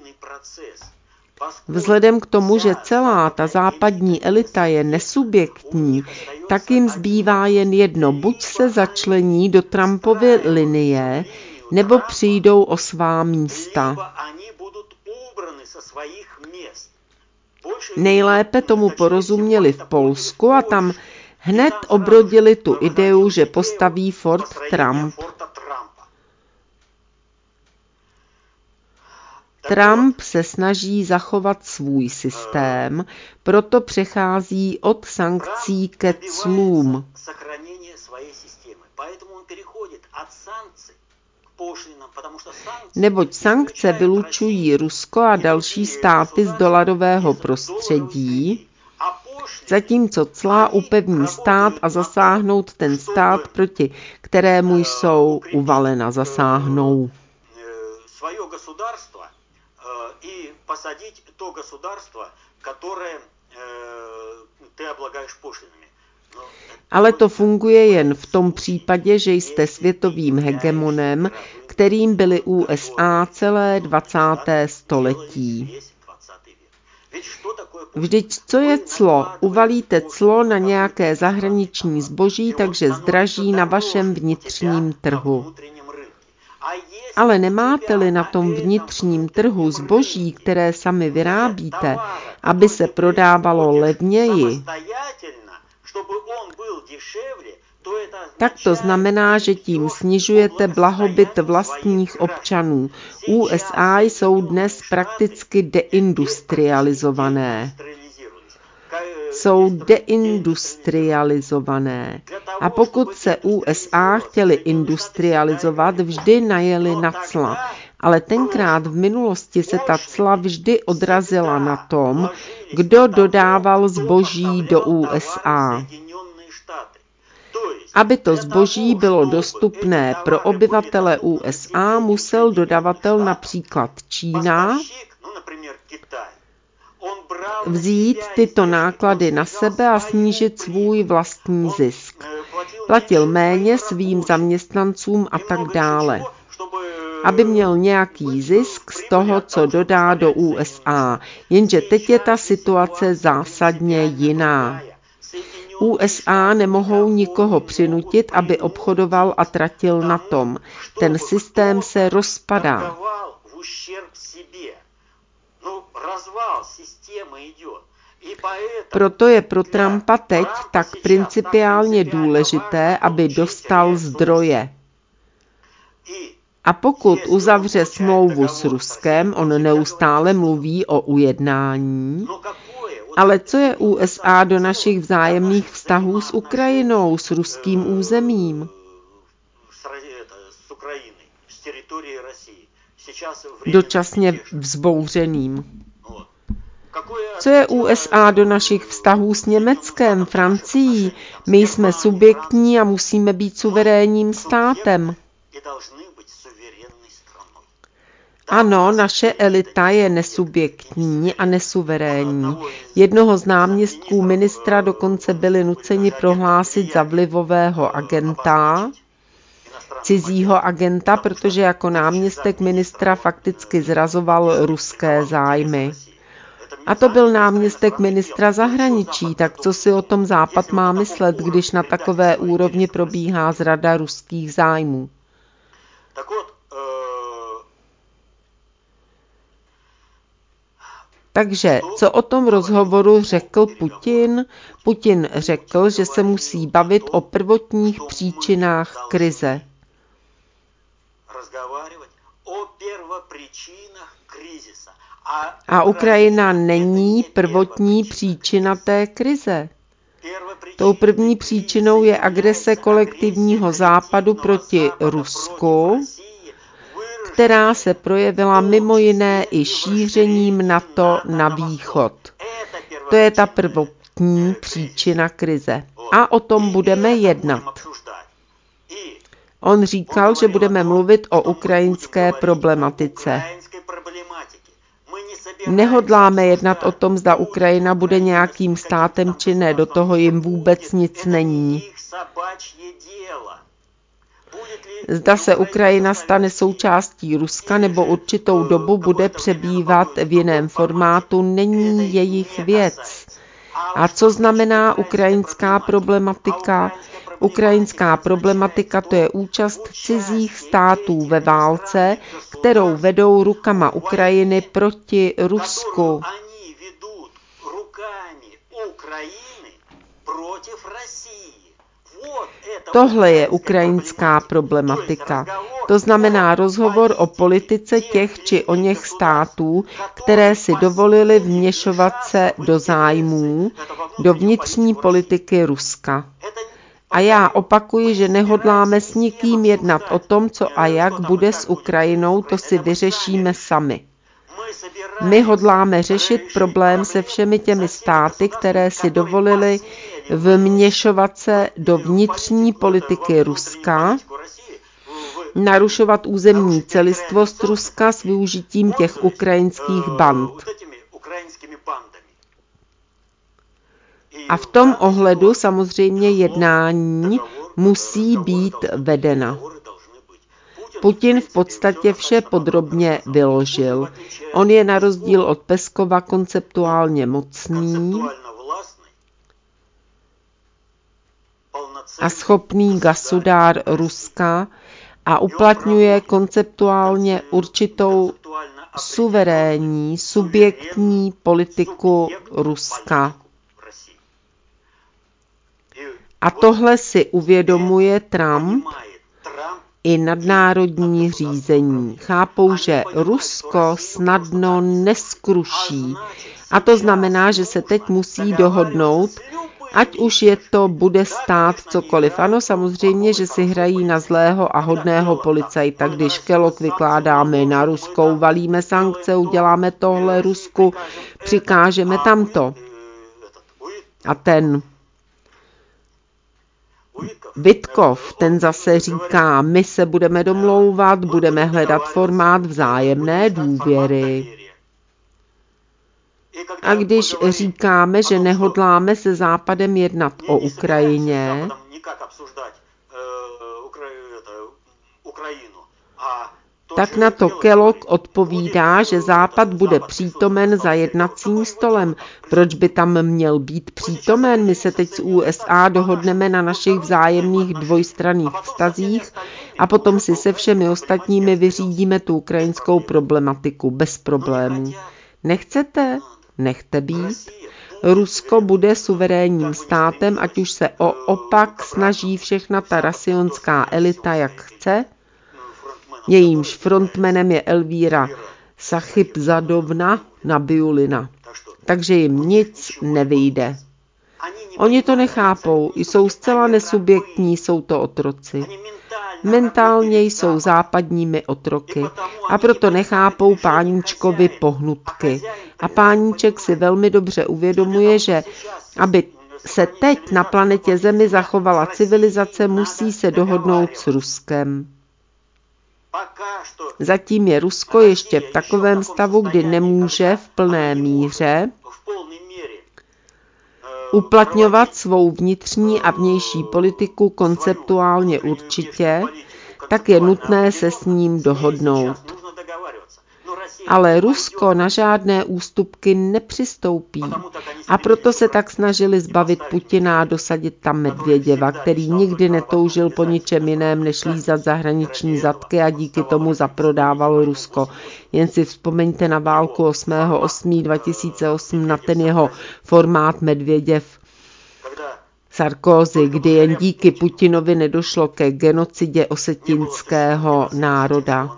Vzhledem k tomu, že celá ta západní elita je nesubjektní, tak jim zbývá jen jedno, buď se začlení do Trumpovy linie, nebo přijdou o svá místa. Nejlépe tomu porozuměli v Polsku a tam hned obrodili tu ideu, že postaví Fort Trump. Trump se snaží zachovat svůj systém, proto přechází od sankcí ke clům. Neboť sankce vylučují Rusko a další státy z dolarového prostředí, zatímco cla upevní stát a zasáhnout ten stát, proti kterému jsou uvalena, zasáhnou. И посадить то государство, которое ты облагаешь пошлинами. Ale to funguje jen v tom případě, že jste světovým hegemonem, kterým byly U S A celé dvacáté století. Vždyť co je clo? Uvalíte clo na nějaké zahraniční zboží, takže zdraží na vašem vnitřním trhu. Ale nemáte-li na tom vnitřním trhu zboží, které sami vyrábíte, aby se prodávalo levněji, tak to znamená, že tím snižujete blahobyt vlastních občanů. U S A jsou dnes prakticky deindustrializované. Jsou deindustrializované. A pokud se U S A chtěli industrializovat, vždy najeli na cla. Ale tenkrát v minulosti se ta cla vždy odrazila na tom, kdo dodával zboží do U S A. Aby to zboží bylo dostupné pro obyvatele U S A, musel dodavatel, například Čína, vzít tyto náklady na sebe a snížit svůj vlastní zisk. Platil méně svým zaměstnancům a tak dále, aby měl nějaký zisk z toho, co dodá do U S A. Jenže teď je ta situace zásadně jiná. U S A nemohou nikoho přinutit, aby obchodoval a tratil na tom. Ten systém se rozpadá. Proto je pro Trumpa teď tak principiálně důležité, aby dostal zdroje. A pokud uzavře smlouvu s Ruskem, on neustále mluví o ujednání, ale co je U S A do našich vzájemných vztahů s Ukrajinou, s ruským územím? Dočasně vzbouřeným. Co je U S A do našich vztahů s Německem, Francií? My jsme subjektní a musíme být suverénním státem. Ano, naše elita je nesubjektní a nesuverénní. Jednoho z náměstků ministra dokonce byli nuceni prohlásit za vlivového agenta, cizího agenta, protože jako náměstek ministra fakticky zrazoval ruské zájmy. A to byl náměstek ministra zahraničí, tak co si o tom Západ má myslet, když na takové úrovni probíhá zrada ruských zájmů? Takže co o tom rozhovoru řekl Putin? Putin řekl, že se musí bavit o prvotních příčinách krize. A Ukrajina není prvotní příčina té krize. Tou první příčinou je agrese kolektivního západu proti Rusku, která se projevila mimo jiné i šířením NATO na východ. To je ta prvotní příčina krize. A o tom budeme jednat. On říkal, že budeme mluvit o ukrajinské problematice. Nehodláme jednat o tom, zda Ukrajina bude nějakým státem či ne, do toho jim vůbec nic není. Zda se Ukrajina stane součástí Ruska nebo určitou dobu bude přebývat v jiném formátu, není jejich věc. A co znamená ukrajinská problematika? Ukrajinská problematika to je účast cizích států ve válce, kterou vedou rukama Ukrajiny proti Rusku. Tohle je ukrajinská problematika. To znamená rozhovor o politice těch či oněch států, které si dovolily vměšovat se do zájmů, do vnitřní politiky Ruska. A já opakuji, že nehodláme s nikým jednat o tom, co a jak bude s Ukrajinou, to si vyřešíme sami. My hodláme řešit problém se všemi těmi státy, které si dovolily vměšovat se do vnitřní politiky Ruska, narušovat územní celistvost Ruska s využitím těch ukrajinských band. A v tom ohledu samozřejmě jednání musí být vedena. Putin v podstatě vše podrobně vyložil. On je na rozdíl od Peskova konceptuálně mocný a schopný gasudár Ruska a uplatňuje konceptuálně určitou suverénní, subjektní politiku Ruska. A tohle si uvědomuje Trump i nadnárodní řízení. Chápou, že Rusko snadno neskruší. A to znamená, že se teď musí dohodnout, ať už je to bude stát cokoliv. Ano, samozřejmě, že si hrají na zlého a hodného policajta. Když Kellogg vykládáme na Ruskou, valíme sankce, uděláme tohle Rusku, přikážeme tamto. A ten Witkov, ten zase říká, my se budeme domlouvat, budeme hledat formát vzájemné důvěry. A když říkáme, že nehodláme se Západem jednat o Ukrajině, tak na to Kellogg odpovídá, že Západ bude přítomen za jednacím stolem. Proč by tam měl být přítomen? My se teď s U S A dohodneme na našich vzájemných dvojstranných vztazích a potom si se všemi ostatními vyřídíme tu ukrajinskou problematiku bez problémů. Nechcete? Nechte být. Rusko bude suverénním státem, ať už se o opak snaží všechna ta rasionská elita, jak chce. Jejímž frontmanem je Elvíra Sachipzadovna Nabiulina. Takže jim nic nevyjde. Oni to nechápou, jsou zcela nesubjektní, jsou to otroci. Mentálně jsou západními otroky a proto nechápou páníčkovi pohnutky. A páníček si velmi dobře uvědomuje, že aby se teď na planetě Zemi zachovala civilizace, musí se dohodnout s Ruskem. Zatím je Rusko ještě v takovém stavu, kdy nemůže v plné míře uplatňovat svou vnitřní a vnější politiku konceptuálně určitě, tak je nutné se s ním dohodnout. Ale Rusko na žádné ústupky nepřistoupí a proto se tak snažili zbavit Putina a dosadit tam Medvěděva, který nikdy netoužil po ničem jiném, než lízat zahraniční zadky a díky tomu zaprodával Rusko. Jen si vzpomeňte na válku osmého osmého dva tisíce osm, na ten jeho formát Medvěděv Sarkozy, kdy jen díky Putinovi nedošlo ke genocidě osetinského národa.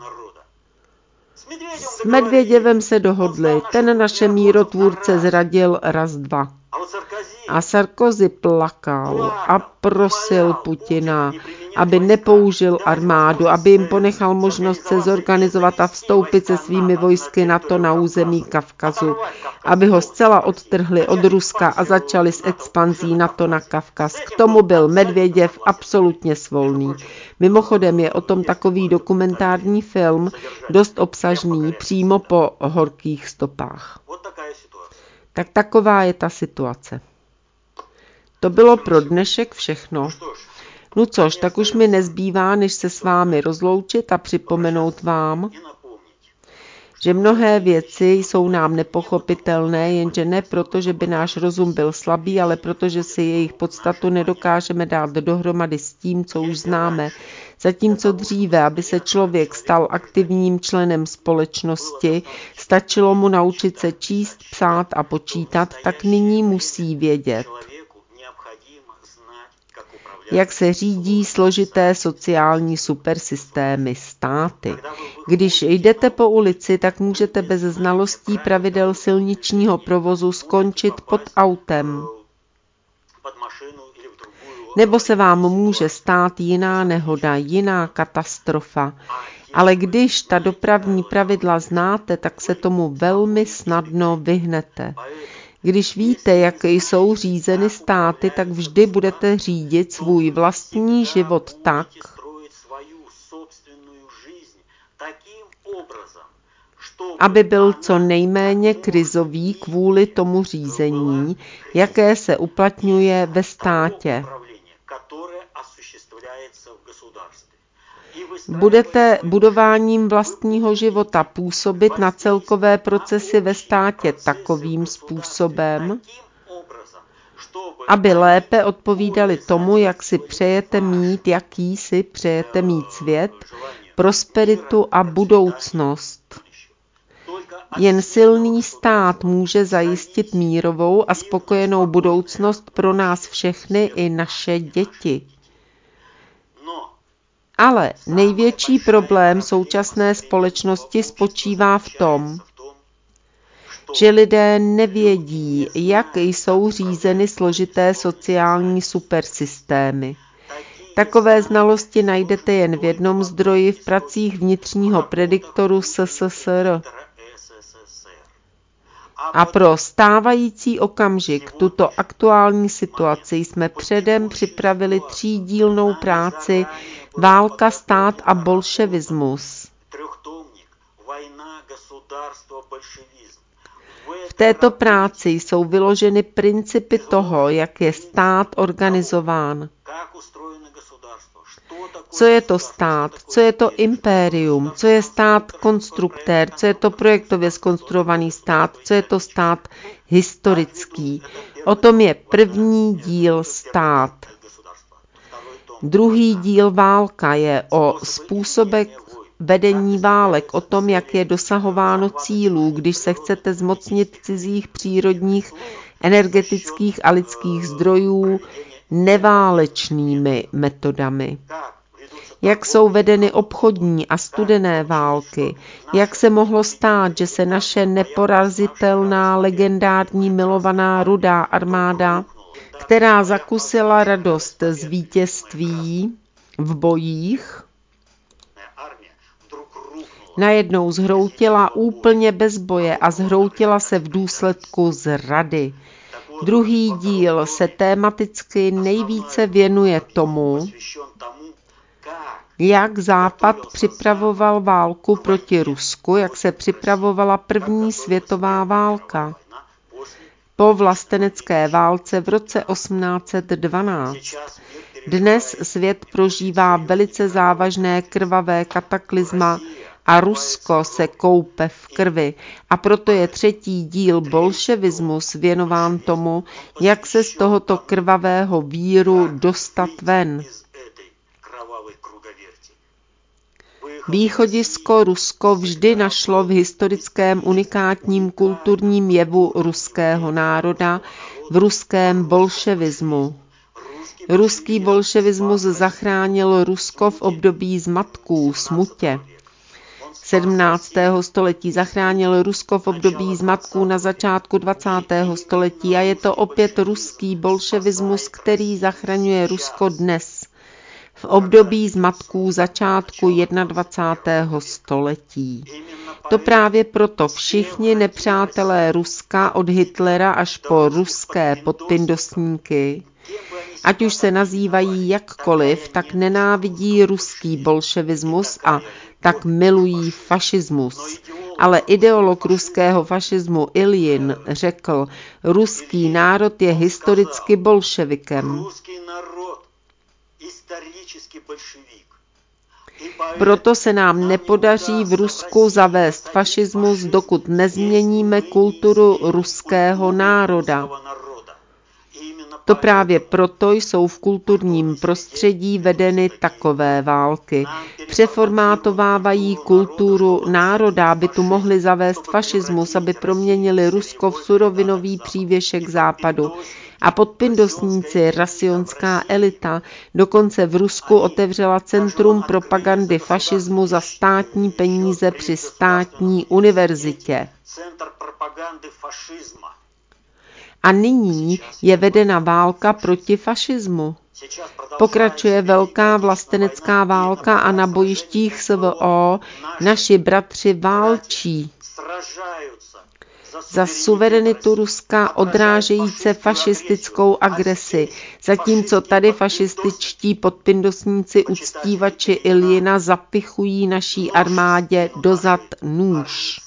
S Medvěděvem se dohodli, ten naše mírotvůrce zradil raz dva. A Sarkozy plakal a prosil Putina, aby nepoužil armádu, aby jim ponechal možnost se zorganizovat a vstoupit se svými vojsky NATO na území Kavkazu, aby ho zcela odtrhli od Ruska a začali s expanzí NATO na Kavkaz. K tomu byl Medvěděv absolutně svolný. Mimochodem je o tom takový dokumentární film, dost obsažný, přímo po horkých stopách. Tak taková je ta situace. To bylo pro dnešek všechno. No což, tak už mi nezbývá, než se s vámi rozloučit a připomenout vám, že mnohé věci jsou nám nepochopitelné, jenže ne proto, že by náš rozum byl slabý, ale protože si jejich podstatu nedokážeme dát dohromady s tím, co už známe. Zatímco dříve, aby se člověk stal aktivním členem společnosti, stačilo mu naučit se číst, psát a počítat, tak nyní musí vědět, jak se řídí složité sociální supersystémy, státy. Když jdete po ulici, tak můžete bez znalostí pravidel silničního provozu skončit pod autem. Nebo se vám může stát jiná nehoda, jiná katastrofa. Ale když ta dopravní pravidla znáte, tak se tomu velmi snadno vyhnete. Když víte, jak jsou řízeny státy, tak vždy budete řídit svůj vlastní život tak, aby byl co nejméně krizový kvůli tomu řízení, jaké se uplatňuje ve státě. Budete budováním vlastního života působit na celkové procesy ve státě takovým způsobem, aby lépe odpovídali tomu, jak si přejete mít, jaký si přejete mít svět, prosperitu a budoucnost. Jen silný stát může zajistit mírovou a spokojenou budoucnost pro nás všechny i naše děti. Ale největší problém současné společnosti spočívá v tom, že lidé nevědí, jak jsou řízeny složité sociální supersystémy. Takové znalosti najdete jen v jednom zdroji v pracích vnitřního prediktoru S S S R. A pro stávající okamžik, tuto aktuální situaci, jsme předem připravili třídílnou práci Válka, stát a bolševismus. V této práci jsou vyloženy principy toho, jak je stát organizován. Co je to stát, co je to impérium, co je stát konstruktér, co je to projektově zkonstruovaný stát, co je to stát historický. O tom je první díl Stát. Druhý díl Válka je o způsobech vedení válek, o tom, jak je dosahováno cílů, když se chcete zmocnit cizích přírodních, energetických a lidských zdrojů neválečnými metodami. Jak jsou vedeny obchodní a studené války, jak se mohlo stát, že se naše neporazitelná, legendární, milovaná Rudá armáda, která zakusila radost z vítězství v bojích, najednou zhroutila úplně bez boje a zhroutila se v důsledku zrady. Druhý díl se tematicky nejvíce věnuje tomu, jak Západ připravoval válku proti Rusku, jak se připravovala první světová válka. Po vlastenecké válce v roce osmnáct set dvanáct. Dnes svět prožívá velice závažné krvavé kataklizma a Rusko se koupe v krvi. A proto je třetí díl Bolševismus věnován tomu, jak se z tohoto krvavého víru dostat ven. Východisko Rusko vždy našlo v historickém unikátním kulturním jevu ruského národa, v ruském bolševismu. Ruský bolševismus zachránil Rusko v období zmatků, smutě. sedmnáctého století zachránil Rusko v období zmatků na začátku dvacátého století a je to opět ruský bolševismus, který zachraňuje Rusko dnes. v období zmatků začátku dvacátého prvního století. To právě proto všichni nepřátelé Ruska od Hitlera až po ruské podpindostníky, ať už se nazývají jakkoliv, tak nenávidí ruský bolševismus a tak milují fašismus. Ale ideolog ruského fašismu Iljin řekl, ruský národ je historicky bolševikem. Proto se nám nepodaří v Rusku zavést fašismus, dokud nezměníme kulturu ruského národa. To právě proto jsou v kulturním prostředí vedeny takové války. Přeformátovávají kulturu národa, aby tu mohli zavést fašismus, aby proměnili Rusko v surovinový přívěšek západu. A podpindostníci, rasionská elita, dokonce v Rusku otevřela centrum propagandy fašismu za státní peníze při státní univerzitě. A nyní je vedena válka proti fašismu. Pokračuje velká vlastenecká válka a na bojištích S V O naši bratři válčí za suverenitu Ruska, odrážejíce fašistickou agresi, zatímco tady fašističtí podpindostníci uctívači Iljina zapichují naší armádě do zad nůž.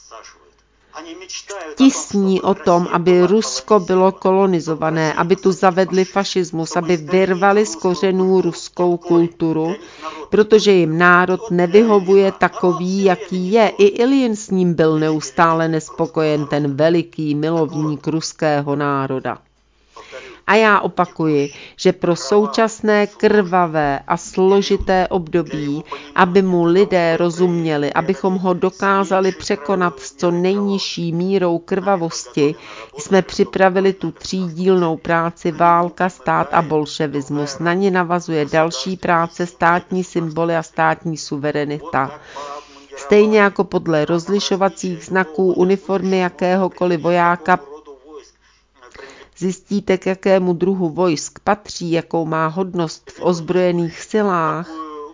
Ti sní o tom, aby Rusko bylo kolonizované, aby tu zavedli fašismus, aby vyrvali z kořenů ruskou kulturu, protože jim národ nevyhovuje takový, jaký je. I Iljin s ním byl neustále nespokojen, ten veliký milovník ruského národa. A já opakuji, že pro současné krvavé a složité období, aby mu lidé rozuměli, abychom ho dokázali překonat s co nejnižší mírou krvavosti, jsme připravili tu třídílnou práci Válka, stát a bolševismus. Na ní navazuje další práce Státní symboly a státní suverenita. Stejně jako podle rozlišovacích znaků uniformy jakéhokoliv vojáka zjistíte, k jakému druhu vojsk patří, jakou má hodnost v ozbrojených silách.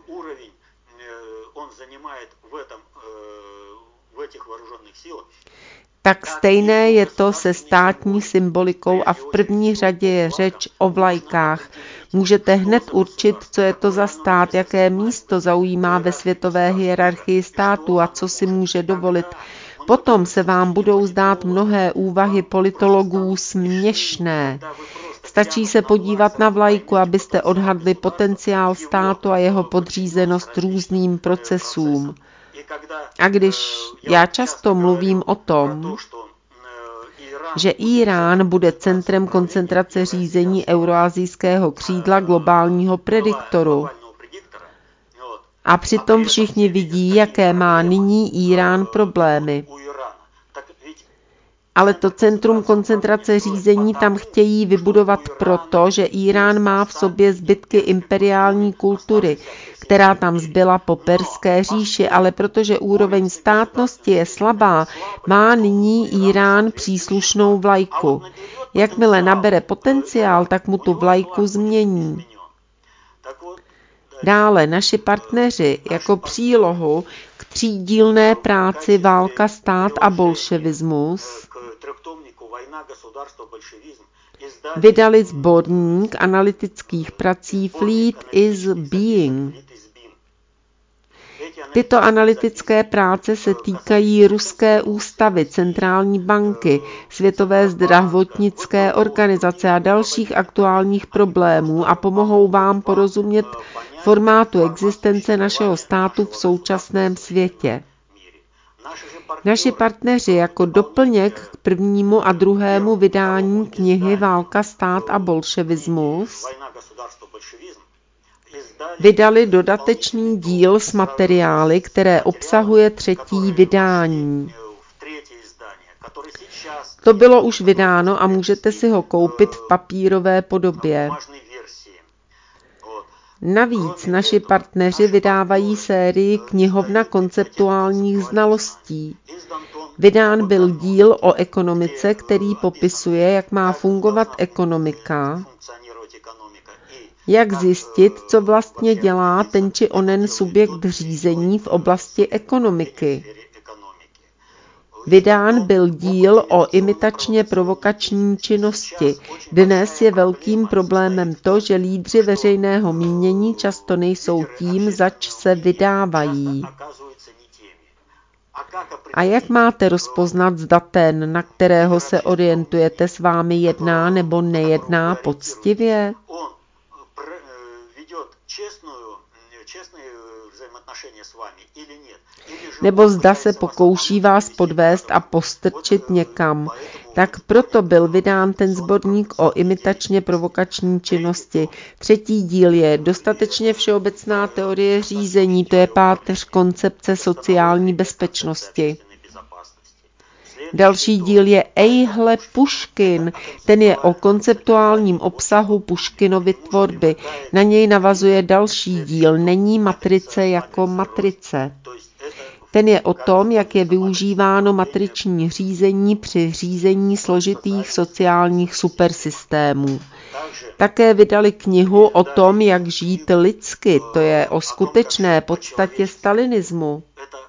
Tak stejné je to se státní symbolikou a v první řadě je řeč o vlajkách. Můžete hned určit, co je to za stát, jaké místo zaujímá ve světové hierarchii státu a co si může dovolit. Potom se vám budou zdát mnohé úvahy politologů směšné. Stačí se podívat na vlajku, abyste odhadli potenciál státu a jeho podřízenost různým procesům. A když já často mluvím o tom, že Írán bude centrem koncentrace řízení euroazijského křídla globálního prediktoru, a přitom všichni vidí, jaké má nyní Írán problémy. Ale to centrum koncentrace řízení tam chtějí vybudovat proto, že Írán má v sobě zbytky imperiální kultury, která tam zbyla po Perské říši, ale protože úroveň státnosti je slabá, má nyní Írán příslušnou vlajku. Jakmile nabere potenciál, tak mu tu vlajku změní. Dále naši partneři jako přílohu k třídílné práci Válka, stát a bolševismus vydali sborník analytických prací Fleet is Being. Tyto analytické práce se týkají ruské ústavy, centrální banky, Světové zdravotnické organizace a dalších aktuálních problémů a pomohou vám porozumět formátu existence našeho státu v současném světě. Naši partneři jako doplněk k prvnímu a druhému vydání knihy Válka, stát a bolševismus vydali dodatečný díl s materiály, které obsahuje třetí vydání. To bylo už vydáno a můžete si ho koupit v papírové podobě. Navíc naši partneři vydávají sérii Knihovna konceptuálních znalostí. Vydán byl díl o ekonomice, který popisuje, jak má fungovat ekonomika, Jak zjistit, co vlastně dělá ten či onen subjekt řízení v oblasti ekonomiky? Vydán byl díl o imitačně provokační činnosti. Dnes je velkým problémem to, že lídři veřejného mínění často nejsou tím, zač se vydávají. A jak máte rozpoznat, zda ten, na kterého se orientujete, s vámi jedná nebo nejedná poctivě? Nebo zda se pokouší vás podvést a postrčit někam. Tak proto byl vydán ten sborník o imitačně provokační činnosti. Třetí díl je dostatečně všeobecná teorie řízení, to je páteř koncepce sociální bezpečnosti. Další díl je Ejhle Puškin, ten je o konceptuálním obsahu Puškinovy tvorby. Na něj navazuje další díl Není matrice jako matrice. Ten je o tom, jak je využíváno matriční řízení při řízení složitých sociálních supersystémů. Také vydali knihu o tom, jak žít lidsky, to je o skutečné podstatě stalinismu.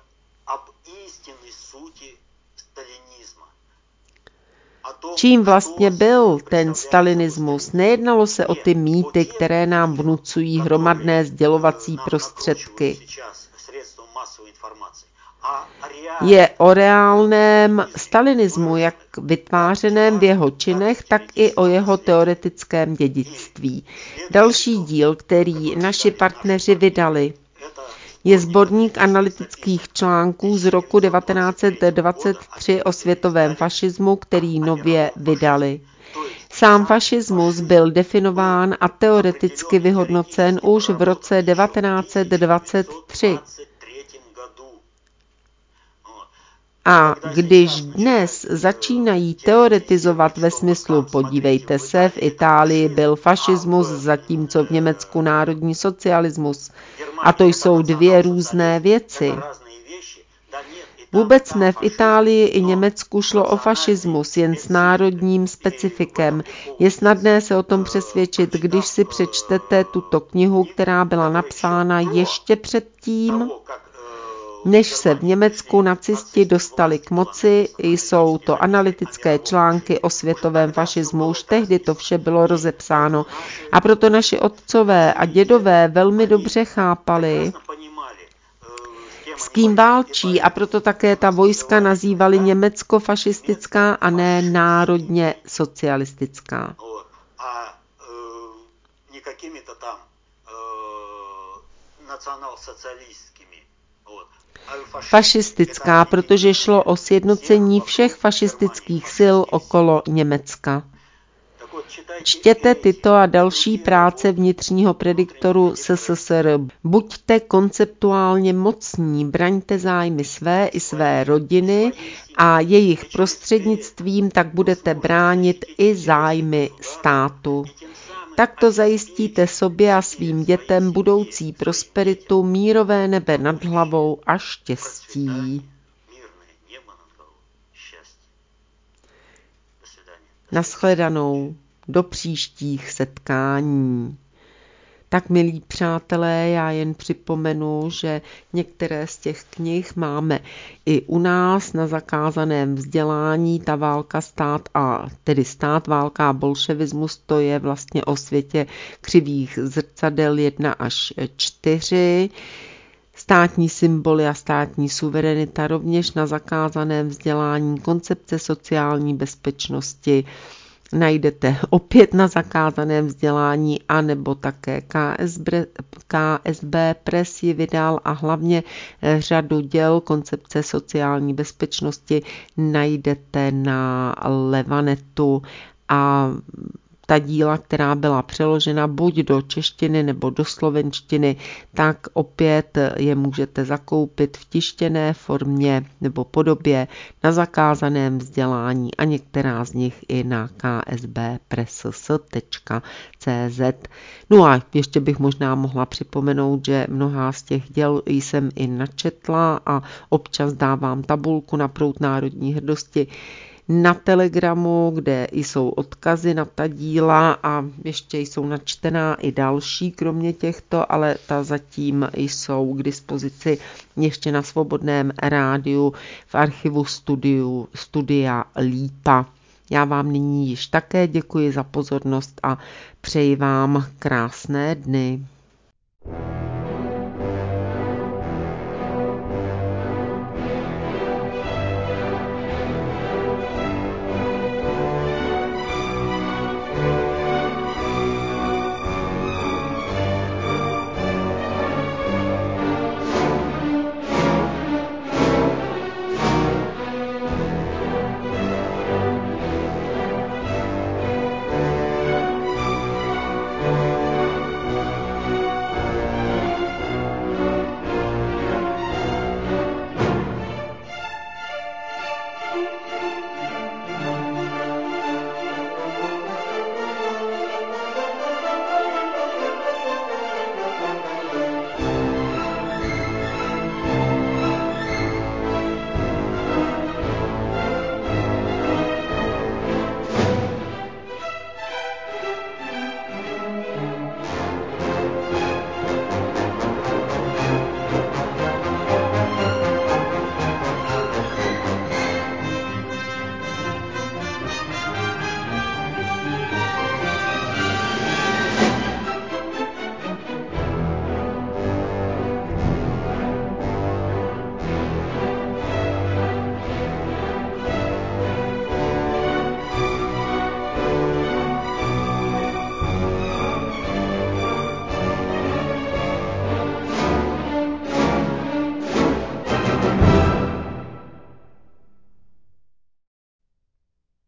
Čím vlastně byl ten stalinismus? Nejednalo se o ty mýty, které nám vnucují hromadné sdělovací prostředky. Je o reálném stalinismu, jak vytvářeném v jeho činech, tak i o jeho teoretickém dědictví. Další díl, který naši partneři vydali, je sborník analytických článků z roku devatenáct set dvacet tři o světovém fašismu, který nově vydali. Sám fašismus byl definován a teoreticky vyhodnocen už v roce devatenáct set dvacet tři. A když dnes začínají teoretizovat ve smyslu podívejte se, v Itálii byl fašismus, zatímco v Německu národní socialismus, a to jsou dvě různé věci. Vůbec ne, v Itálii i Německu šlo o fašismus, jen s národním specifikem. Je snadné se o tom přesvědčit, když si přečtete tuto knihu, která byla napsána ještě předtím, než se v Německu nacisti dostali k moci. Jsou to analytické články o světovém fašismu, už tehdy to vše bylo rozepsáno. A proto naši otcové a dědové velmi dobře chápali, s kým válčí, a proto také ta vojska nazývali německo-fašistická a ne národně socialistická. A никакими-то tam nacionálsocialistickými. Fašistická, protože šlo o sjednocení všech fašistických sil okolo Německa. Čtěte tyto a další práce vnitřního prediktoru S S S R. Buďte konceptuálně mocní, braňte zájmy své i své rodiny a jejich prostřednictvím tak budete bránit i zájmy státu. Takto zajistíte sobě a svým dětem budoucí prosperitu, mírové nebe nad hlavou a štěstí. Nashledanou, do příštích setkání. Tak, milí přátelé, já jen připomenu, že některé z těch knih máme i u nás na zakázaném vzdělání. Ta válka stát a tedy stát, válka a bolševismus, to je vlastně o světě křivých zrcadel jedna až čtyři. Státní symboly a státní suverenita rovněž na zakázaném vzdělání, koncepce sociální bezpečnosti, najdete opět na zakázaném vzdělání, anebo také K S B Press ji vydal a hlavně řadu děl koncepce sociální bezpečnosti najdete na Levanetu a ta díla, která byla přeložena buď do češtiny nebo do slovenštiny, tak opět je můžete zakoupit v tištěné formě nebo podobě na zakázaném vzdělání a některá z nich i na k s b press tečka c z. No a ještě bych možná mohla připomenout, že mnohá z těch děl jsem i načetla a občas dávám tabulku na Proud národní hrdosti. na Telegramu, kde jsou odkazy na ta díla a ještě jsou načtená i další, kromě těchto, ale ta zatím jsou k dispozici ještě na Svobodném rádiu v archivu studiu, studia Lípa. Já vám nyní již také děkuji za pozornost a přeji vám krásné dny.